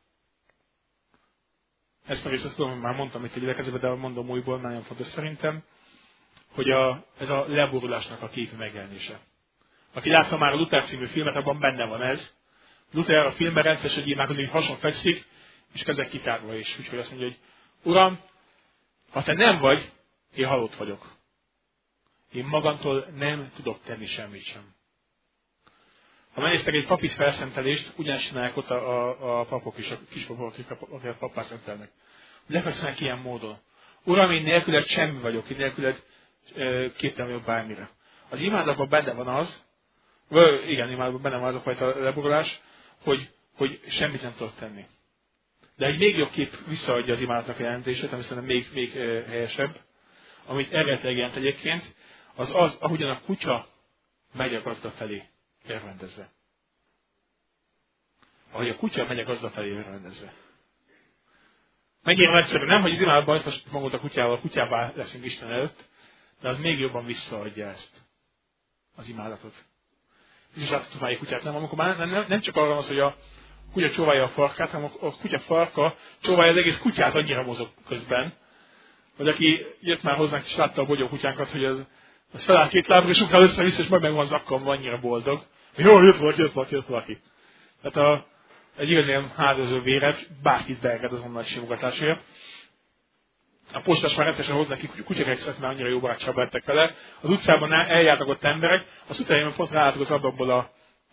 Speaker 1: Ezt meg is azt tudom, hogy már mondtam itt egy idekezőben, de mondom újból, nagyon fontos szerintem, hogy ez a leborulásnak a képi megjelenése. Aki látta már a Luther című filmet, abban benne van ez. Luther a filmben rendszeresen imádkozik, hogy hason fekszik, és kezek kitárva is. Úgyhogy azt mondja, hogy Uram, ha te nem vagy, én halott vagyok. Én magamtól nem tudok tenni semmit sem. Ha megnéztek egy papi felszentelést, ugyanezt csinálják ott a papok is, a kispapok, akik a pappá szentelnek. Lefekszenek ilyen módon. Uram, én nélküled semmi vagyok, én nélküled képtelen vagyok bármire. Az imádatban benne van az, imádatban benne van az a fajta leborulás, hogy semmit nem tudok tenni. De egy még jobb kép visszaadja az imádatnak a jelentését, ami szerintem még helyesebb, amit eredetileg jelent egyébként, az, ahogyan a kutya megy a gazda felé örvendezve. Ahogy a kutya megy a gazda felé örvendezve. Megint egyszerű, nem, hogy az imádatban azt magot a kutyával, kutyává leszünk Isten előtt, de az még jobban visszaadja ezt, az imádatot. És láthatunk már egy kutyát, nem? Amikor már nem csak arra van az, hogy a kutya csóválja a farkát, hanem a kutya farka csóválja az egész kutyát, annyira mozog közben, hogy aki jött már hozzánk és látta a bogyó kutyánkat, hogy az feláll két lábra, és utána össze-vissza, és majd meg van zakkanva, annyira boldog. Jó, jött valaki. Tehát egy igazi ilyen házazó véret, bárkit beenged azonnal simogatásért. A postás már rendszeresen hoz neki kutyakexet, mert annyira jó barátságban lettek vele. Az utcában eljártak ott emberek, az utcán pont ráálltak az ablakból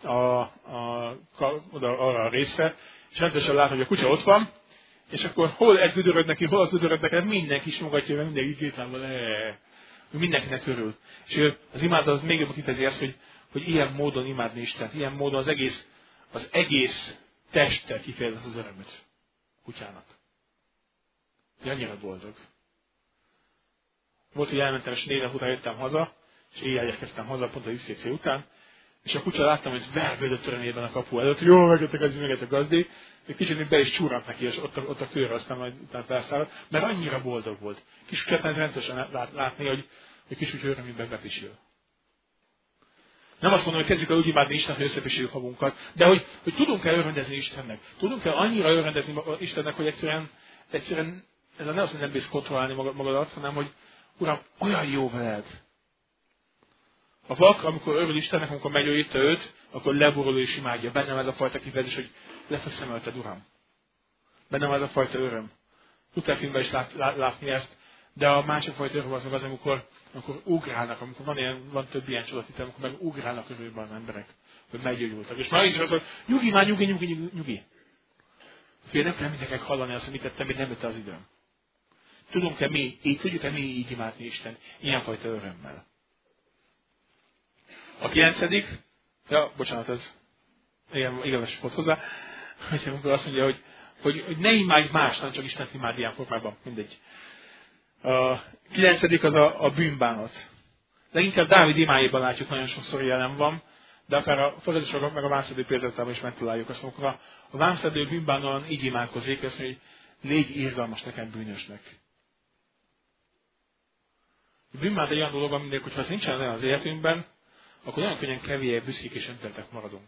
Speaker 1: arra a részre, és rendszeresen látod, hogy a kutya ott van, és akkor hol ez üdöröd neki, hol az üdöröd neki, mindenki simogatja, mert mindenki kétlámban, mindenkinek örül. És az imádat az még jobban kifejezi ezt, hogy ilyen módon imádni Istent, ilyen módon az egész testtel kifejezett az örömöt kutyának. Annyira boldog. Volt, hogy elmentem, és 4 nap után jöttem haza, és éjjel érkeztem haza, pont a XCC után, és a kutya láttam, hogy vergődött örömében a kapu előtt, hogy jól megjöttek a gazdé, egy kicsit be is csúrant neki, és ott a körre aztán majd utána felszállott, mert annyira boldog volt. Kis kutyát ez rendszeresen látni, hogy kis kutya örömében bepisül. Nem azt mondom, hogy kezdjük el úgy imádni Istennek, hogy összepisüljük magunkat, de hogy tudunk-e örvendezni Istennek? Tudunk-e annyira örvendezni Istennek, hogy egyszerűen ez nem azt, hogy nem bírsz kontrollálni magadat, hanem hogy Uram, olyan jó veled. A vak, amikor örül Istennek, amikor meggyógyítja őt, akkor leborul és imádja. Bennem ez a fajta kifejezés, hogy lefekszem előtted, Uram. Bennem ez a fajta öröm. Luther filmben is látni ezt, de a másik fajta öröm az meg az, amikor ugrálnak, amikor van több ilyen csodatítel, amikor meg ugrálnak örülben az emberek, hogy meggyógyultak. És már is az, hogy nyugi. Fél nem kell mindenkinek hallani azt, hogy mit tettem, hogy nem jött az időm. Tudjuk-e mi így imádni Isten ilyenfajta örömmel? A 9. Ez igazás volt hozzá, hogy amikor azt mondja, hogy ne imádj más, hanem csak Istent imádj ilyen formában, mindegy. A 9. az a bűnbánat. Leginkább Dávid imájában látjuk, nagyon sokszor jelen van, De akár a fordításokban, meg a vámszedő példátában is megtaláljuk azt, amikor a vámszedő bűnbánóan így imádkozik, azt mondja, hogy légy irgalmas nekem bűnösnek. A bűnbánat egy olyan dolog, aminek, hogyha ez nincsen olyan az életünkben, akkor nagyon könnyen kevélyek, büszkék és önteltek maradunk.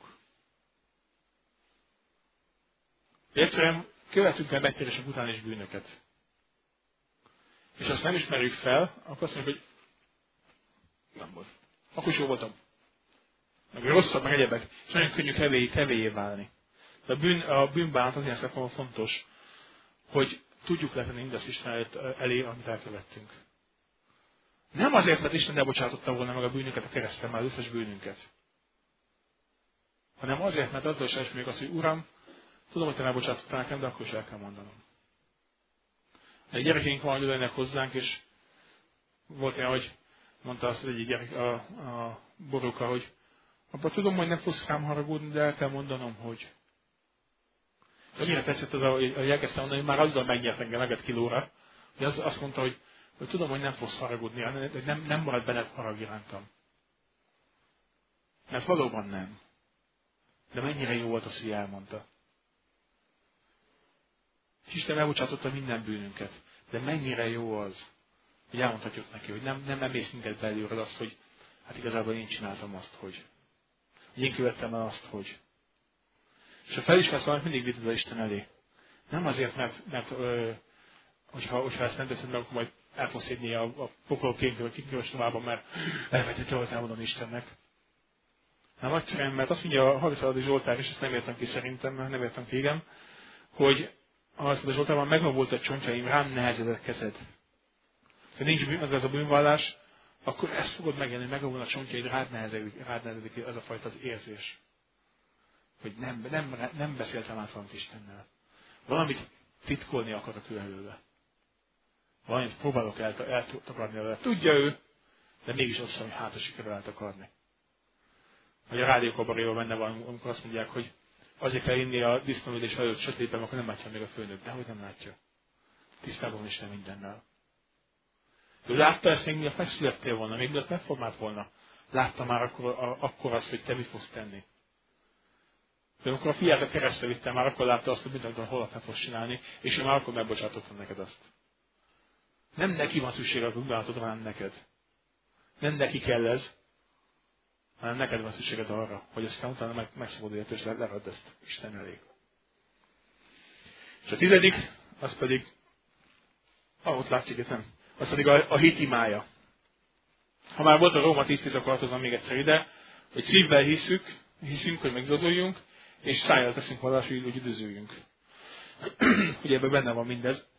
Speaker 1: Egyszerűen követünk el megtérések után is bűnöket. És azt nem ismerjük fel, akkor azt mondjuk, hogy nem volt. Akkor is jó voltam. Meg rosszabb, meg egyebek. És nagyon könnyű kevélyé válni. De a bűnbánat az ilyen szempontból fontos, hogy tudjuk letenni mindazt Isten elé, amit elkövettünk. Nem azért, mert Isten elbocsátotta volna meg a bűnünket a kereszten, már az összes bűnünket. Hanem azért, mert azzal is elismerjük azt, hogy Uram, tudom, hogy te elbocsátottál nekem, de akkor is el kell mondanom. Egy gyerekeink van, hogy jönnek hozzánk, és volt olyan, hogy mondta azt az egyik gyerek, a Boróka, hogy abban tudom, hogy nem fogsz rám haragudni, de el kell mondanom, hogy. Annyira tetszett az, hogy elkezdtem mondani, hogy már azzal megnyert engem meget kilóra, hogy azt mondta, hogy tudom, hogy nem fogsz haragudni, hogy nem marad benned harag irántam. Mert valóban nem. De mennyire jó volt az, hogy elmondta. És Isten elbocsátotta minden bűnünket. De mennyire jó az, hogy elmondhatjuk neki, hogy nem emész minket belülről azt, hogy hát igazából én csináltam azt, hogy én követtem el azt, hogy. És ha felismersz valamit, mindig vidd oda Isten elé. Nem azért, mert hogyha ezt nem teszed meg, akkor majd el fogsz szédni a pokol kénkövös novában, mert elvetett jól elmondani Istennek. Nem egyszerűen, mert azt mondja a 30. Zsoltár, és ezt nem értem ki szerintem, mert nem értem ki, igen, hogy a 30. Zsoltárban megvan volt a csontjaim, rám nehezedett kezed. Ha nincs meg ez a bűnvallás, akkor ezt fogod megélni, hogy megvan a csontjaid, rád nehezedik ez a fajta az érzés. Hogy nem beszéltem át valamit Istennel. Valamit titkolni akarok ő előle. Valamit próbálok eltakarni előle. Tudja ő, de mégis azt mondom, hogy hát a sikerül eltakarni. Hogy a rádiókabaréban benne van, amikor azt mondják, hogy azért kell inni a disznóülés előtt sötétben, akkor nem látja még a főnök. De hogy nem látja? Tisztában van Isten mindennel. Ő látta ezt még mielőtt megszülettél volna, még mielőtt megformált volna. Látta már akkor azt, hogy te mit fogsz tenni. De amikor a fiát a keresztre vittem, már akkor látta azt, hogy mindent holnap nem fogsz csinálni, és ő már akkor megbocsátottam neked azt. Nem neki van szüksége a bűnbánatodra, hanem neked. Nem neki kell ez, hanem neked van szükséged arra, hogy aztán utána megszabadulj, és lerad ezt Isten elé. És a 10., az pedig, ott látszik, itt nem, az pedig a hit imája. Ha már volt a Róma 10:10, akkor tartozom még egyszer ide, hogy szívvel hiszünk, hogy megigazuljunk, és szájjal teszünk vallást, hogy üdvözüljünk. Ugye ebben benne van mindez.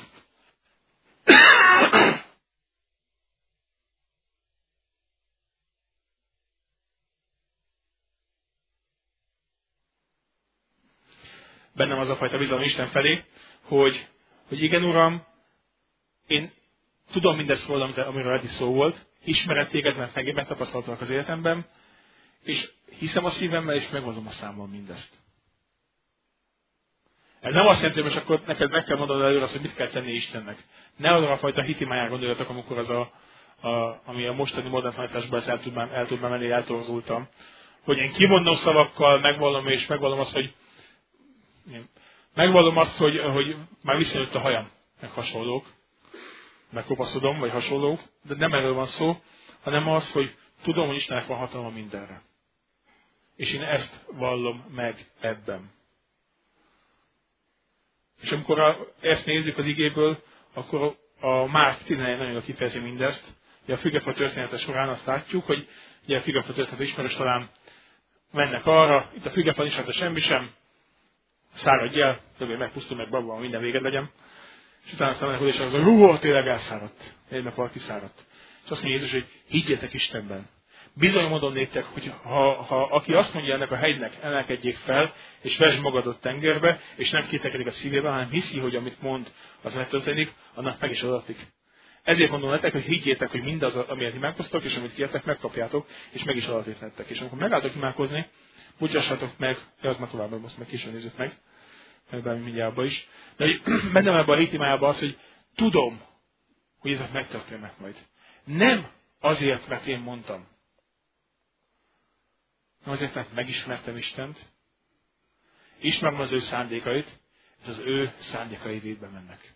Speaker 1: Bennem az a fajta bizalom Isten felé, hogy igen, Uram, én tudom mindezt róla, amiről eddig szó volt, ismerek téged, mert megtapasztaltak az életemben, és hiszem a szívemmel, és megvallom a számon mindezt. Ez nem azt jelenti, hogy most akkor neked meg kell mondanod előre azt, hogy mit kell tenni Istennek. Ne arra a fajta hitimáján gondoljatok, amikor ami a mostani modern tanításban ezt el tud menni, eltorzultam, hogy én kimondom szavakkal, megvallom, és megvallom azt, hogy hogy már visszajött a hajam, meg hasonlók, meg kopaszodom, vagy hasonlók, de nem erről van szó, hanem az, hogy tudom, hogy Istennek van hatalma mindenre. És én ezt vallom meg ebben. És amikor ezt nézzük az igéből, akkor a Márk 11 nagyon jól kifejezi mindezt. Ugye a fügefa története során azt látjuk, hogy ugye a fügefa történet ismerős, talán mennek arra, itt a fügefa nincs rajta semmi sem, száradj el, többé megpusztul, meg babban minden véged legyen. És utána aztán mennek oda, és az, hogy tényleg elszáradt. Egy nap alatt kiszáradt. És azt mondja Jézus, hogy higgyétek Istenben. Bizony mondom néktek, hogy ha aki azt mondja ennek a hegynek, emelkedjék fel, és vesd magadot tengerbe, és nem kételkedik a szívében, hanem hiszi, hogy amit mond, az megtörténik, annak meg is adatik. Ezért mondom nektek, hogy higgyétek, hogy mindaz, amiért imádkoztok, és amit kértek, megkapjátok, és meg is adatik nektek. És amikor megálltok imádkozni, mutassatok meg, az már tovább, most meg későn nézzük meg bármi mindjárt abba is. De bennem ebben a hitimájában az, hogy tudom, hogy ezek megtörténnek majd. Nem azért, mert én mondtam, Nem azért, mert megismertem Istent, ismerem az ő szándékait, és az ő szándékai védbe mennek.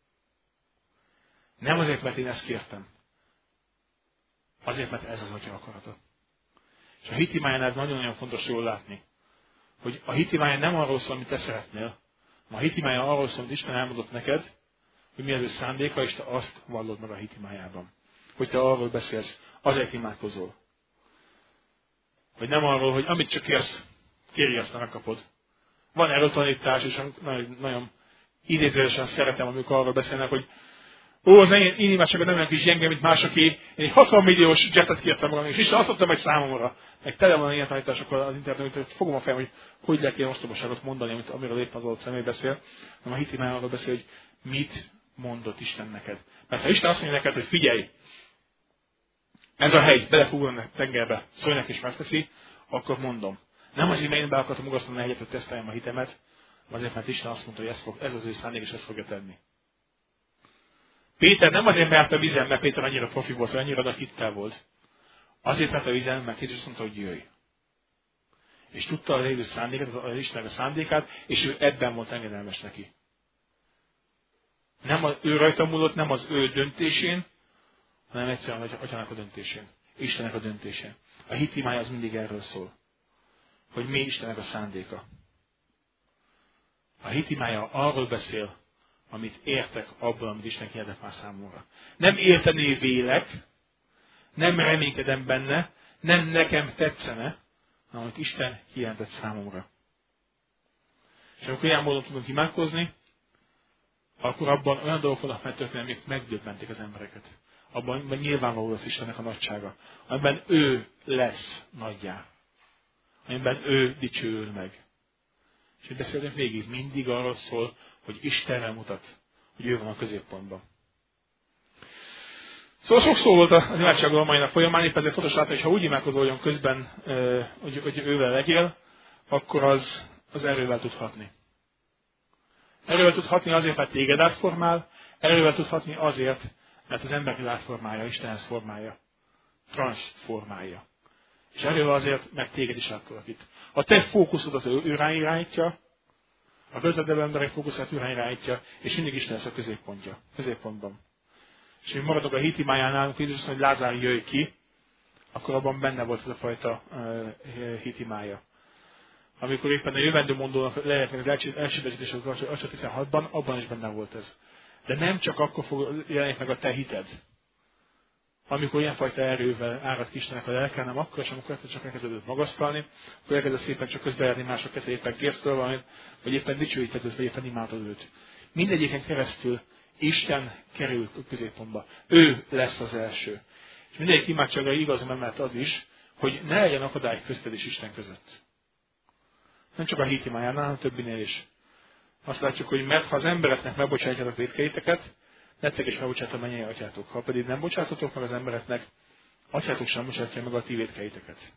Speaker 1: Nem azért, mert én ezt kértem. Azért, mert ez az Atya akarata. És a hitimáján ez nagyon-nagyon fontos jól látni, hogy a hitimája nem arról szól, amit te szeretnél, hanem a hitimája arról szól, amit Isten elmondott neked, hogy mi az ő szándéka, és te azt vallod meg a hitimájában. Hogy te arról beszélsz, azért imádkozol. Hogy nem arról, hogy amit csak kérsz, kérj, aztán megkapod. Van erről tanítás, és nagyon idézősen szeretem, amikor arról beszélnek, hogy az én imádságban nem olyan kis gyenge, mint másoké. Én egy 60 milliós jetet kértem magam, és Isten azt mondta meg számomra. Meg tele van ilyen tanításokkal az interneten, hogy fogom a fejem, hogy lehet ilyen ostobaságot mondani, amiről éppen az adott személy beszél. hanem a hitimája arról beszél, hogy mit mondott Isten neked. Mert ha Isten azt mondja neked, hogy figyelj, ez a hegy, bele fog ugrani a tengerbe, szólj és megteszi, akkor mondom. Nem azért, mert én be akartam ugasztani a hegyet, hogy teszteljem a hitemet, azért, mert Isten azt mondta, hogy ez az ő szándék, és ezt fogja tenni. Péter nem azért, mert a vízen, mert Péter annyira profi volt, vagy annyira nagy hittel volt. Azért, mert a vízen, mert Jézus azt mondta, hogy jöjj. És tudta a lévő szándékát, az Istennek a szándékát, és ő ebben volt engedelmes neki. Nem ő rajta múlott, nem az ő döntésén, hanem egyszerűen az Atyának a döntésén. Istennek a döntésén. A hitimája az mindig erről szól. Hogy mi Istennek a szándéka. A hitimája arról beszél, amit értek abban, amit Isten kijelentett már számomra. Nem értené vélek, nem reménykedem benne, nem nekem tetszene, hanem amit Isten kijelentett számomra. És amikor ilyen módon tudunk imádkozni, akkor abban olyan dolgok fognak megtörténni, amik megdöbbentik az embereket. Abban nyilvánvaló lesz Istennek a nagysága. Amiben ő lesz nagyjá. Amiben ő dicsőül meg. És hogy beszélünk végig, mindig arról szól, hogy Istenre mutat, hogy ő van a középpontban. Szóval sok szó volt az imádságról a mai nap folyamán, épp ezért fontos látni, hogy ha úgy imádkozol közben, hogy ővel legyél, akkor az erővel tud hatni. Erővel tud hatni azért, mert téged átformál, erővel tud hatni azért, mert az emberi látformája, Istenhez formája, transformálja. És erővel azért, mert téged is átalakít. A te fókuszodat ő irányítja, a közvetlenül emberek fókuszát ő irányítja, és mindig Isten lesz a középpontban. És mi maradok a hitimájánál, amikor Jézus azt mondja, hogy Lázár jöjj ki, akkor abban benne volt ez a fajta hitimája. Amikor éppen a jövendő mondónak lehetnek az elsődleges az 16-ban, abban is benne volt ez. De nem csak akkor jelenik meg a te hited, amikor ilyenfajta erővel árad ki Istennek a lelke, hanem akkor is, amikor csak elkezdődött magasztalni, akkor elkezdett szépen csak közbeérni mások kezét, éppen kérsz tőle valamit, vagy éppen dicsőíted őt, vagy éppen imádod őt. Mindegyiken keresztül Isten kerül a középpontba. Ő lesz az első. És mindegyik imádsága igaz, mert az is, hogy ne legyen akadály közted és Isten között. Nem csak a hitimájánál, hanem többinél is. Azt látjuk, hogy mert ha az embereknek megbocsátjátok vétkeiteket, nektek is megbocsátom mennyei atyátok. Ha pedig nem bocsátotok meg az embereknek, atyátok sem bocsátja meg a ti vétkeiteket.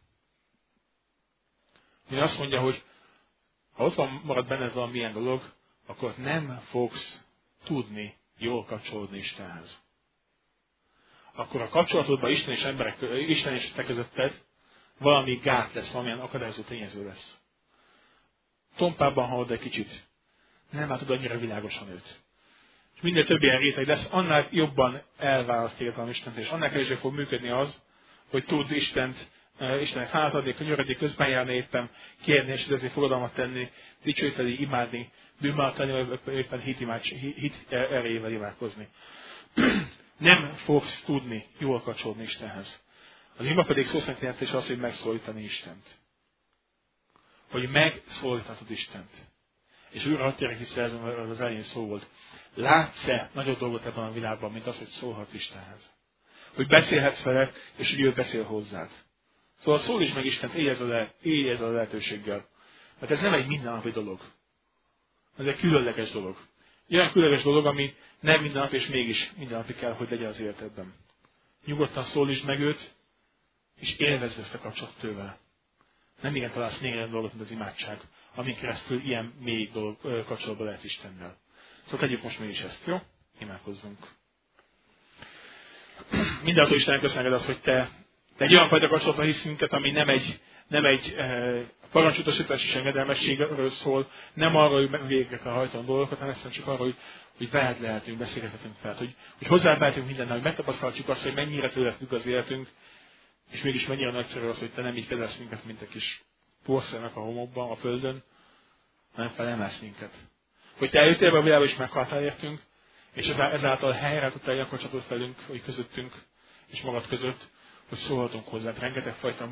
Speaker 1: Ugye azt mondja, hogy ha ott van marad benned valamilyen dolog, akkor nem fogsz tudni jól kapcsolódni Istenhez. Akkor a kapcsolatodban Isten és te közötted valami gát lesz, valamilyen akadályozó tényező lesz. Tompában hallod egy kicsit. Nem látod annyira világosan őt. És minél több ilyen réteg lesz, annál jobban elválaszt téged valami Istent, és annál kevésbé fog működni az, hogy tud Istennek hálát adni, könyörödni, közben járni éppen, kérni, és ezért fogadalmat tenni, dicsőíteni, imádni, bűnbánatani, vagy éppen hit erejével imádkozni. Nem fogsz tudni jól kapcsolódni Istenhez. Az ima pedig szó szerint jelentés az, hogy megszólítani Istent. Hogy megszólíthatod Istent. És újra hadd térjek vissza, ez az elején szó volt. Látsz-e nagyobb dolgot ebben a világban, mint az, hogy szólhatsz Istenhez? Hogy beszélhetsz vele, és hogy ő beszél hozzád. Szóval szólíts meg Istent, élj ezzel a lehetőséggel. Mert ez nem egy mindennapi dolog. Ez egy különleges dolog. Olyan különleges dolog, ami nem mindennap, és mégis mindennapi kell, hogy legyen az életedben. Nyugodtan szólítsd meg őt, és élvezd ezt a kapcsolatot tőle. Nem igen találsz még egy dolgot, mint az imádság, amin keresztül ilyen mély dolog kapcsolatban lehet Istennel. Szóval tegyük most mégis ezt, jó? Imádkozzunk. Mindenható Istenem, köszönjük az, hogy te egy olyan fajta kapcsolatban hisz minket, ami nem egy nem egy parancsutasítási engedelmességről szól, nem arról, hogy végre kell hajtani dolgokat, hanem egyszerűen csak arról, hogy veled lehetünk, beszélgethetünk fel, hogy hozzávehetünk mindennel, hogy megtapasztalhatjuk azt, hogy mennyire tőled függ az életünk, és mégis mennyire nagyszerű az, hogy te nem így kezelsz minket, mint egy kis porszemnek a homokban, a földön, hanem felemelsz minket. Hogy te eljöttél be a világba, és meghaltál értünk, és ezáltal helyre tudtál ilyen kapcsolatot velünk, hogy közöttünk, és magad között, hogy szólhatunk hozzád. Rengeteg fajta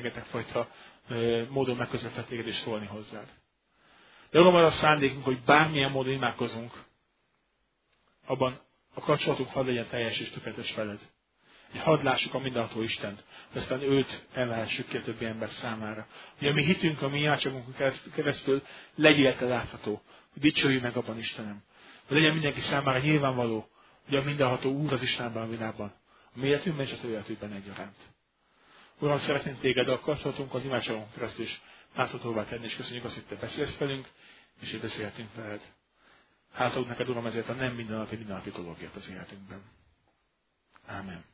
Speaker 1: módon megközvetett téged és szólni hozzád. De arra a szándékunk, hogy bármilyen módon imádkozunk, abban a kapcsolatunk hadd legyen teljes és tökéletes veled. És hadd lássuk a mindenható Istent, hogy aztán őt emelhessük ki a többi ember számára. Hogy a mi hitünk, a mi imádságunkon keresztül legyél te látható, hogy dicsőjük meg abban Istenem. Hogy legyen mindenki számára nyilvánvaló, hogy a mindenható Úr az Istenben a világban. A mi életünkben és az ő életükben egyaránt. Uram, szeretnénk téged a kapcsolatunk az imádságunkon keresztül is láthatóvá tenni, és köszönjük azt, hogy te beszélsz velünk, és hogy beszélhetünk veled. Hátadunk neked, Uram, ezért a nem mindennapi dolgért az életünkben. Ámen.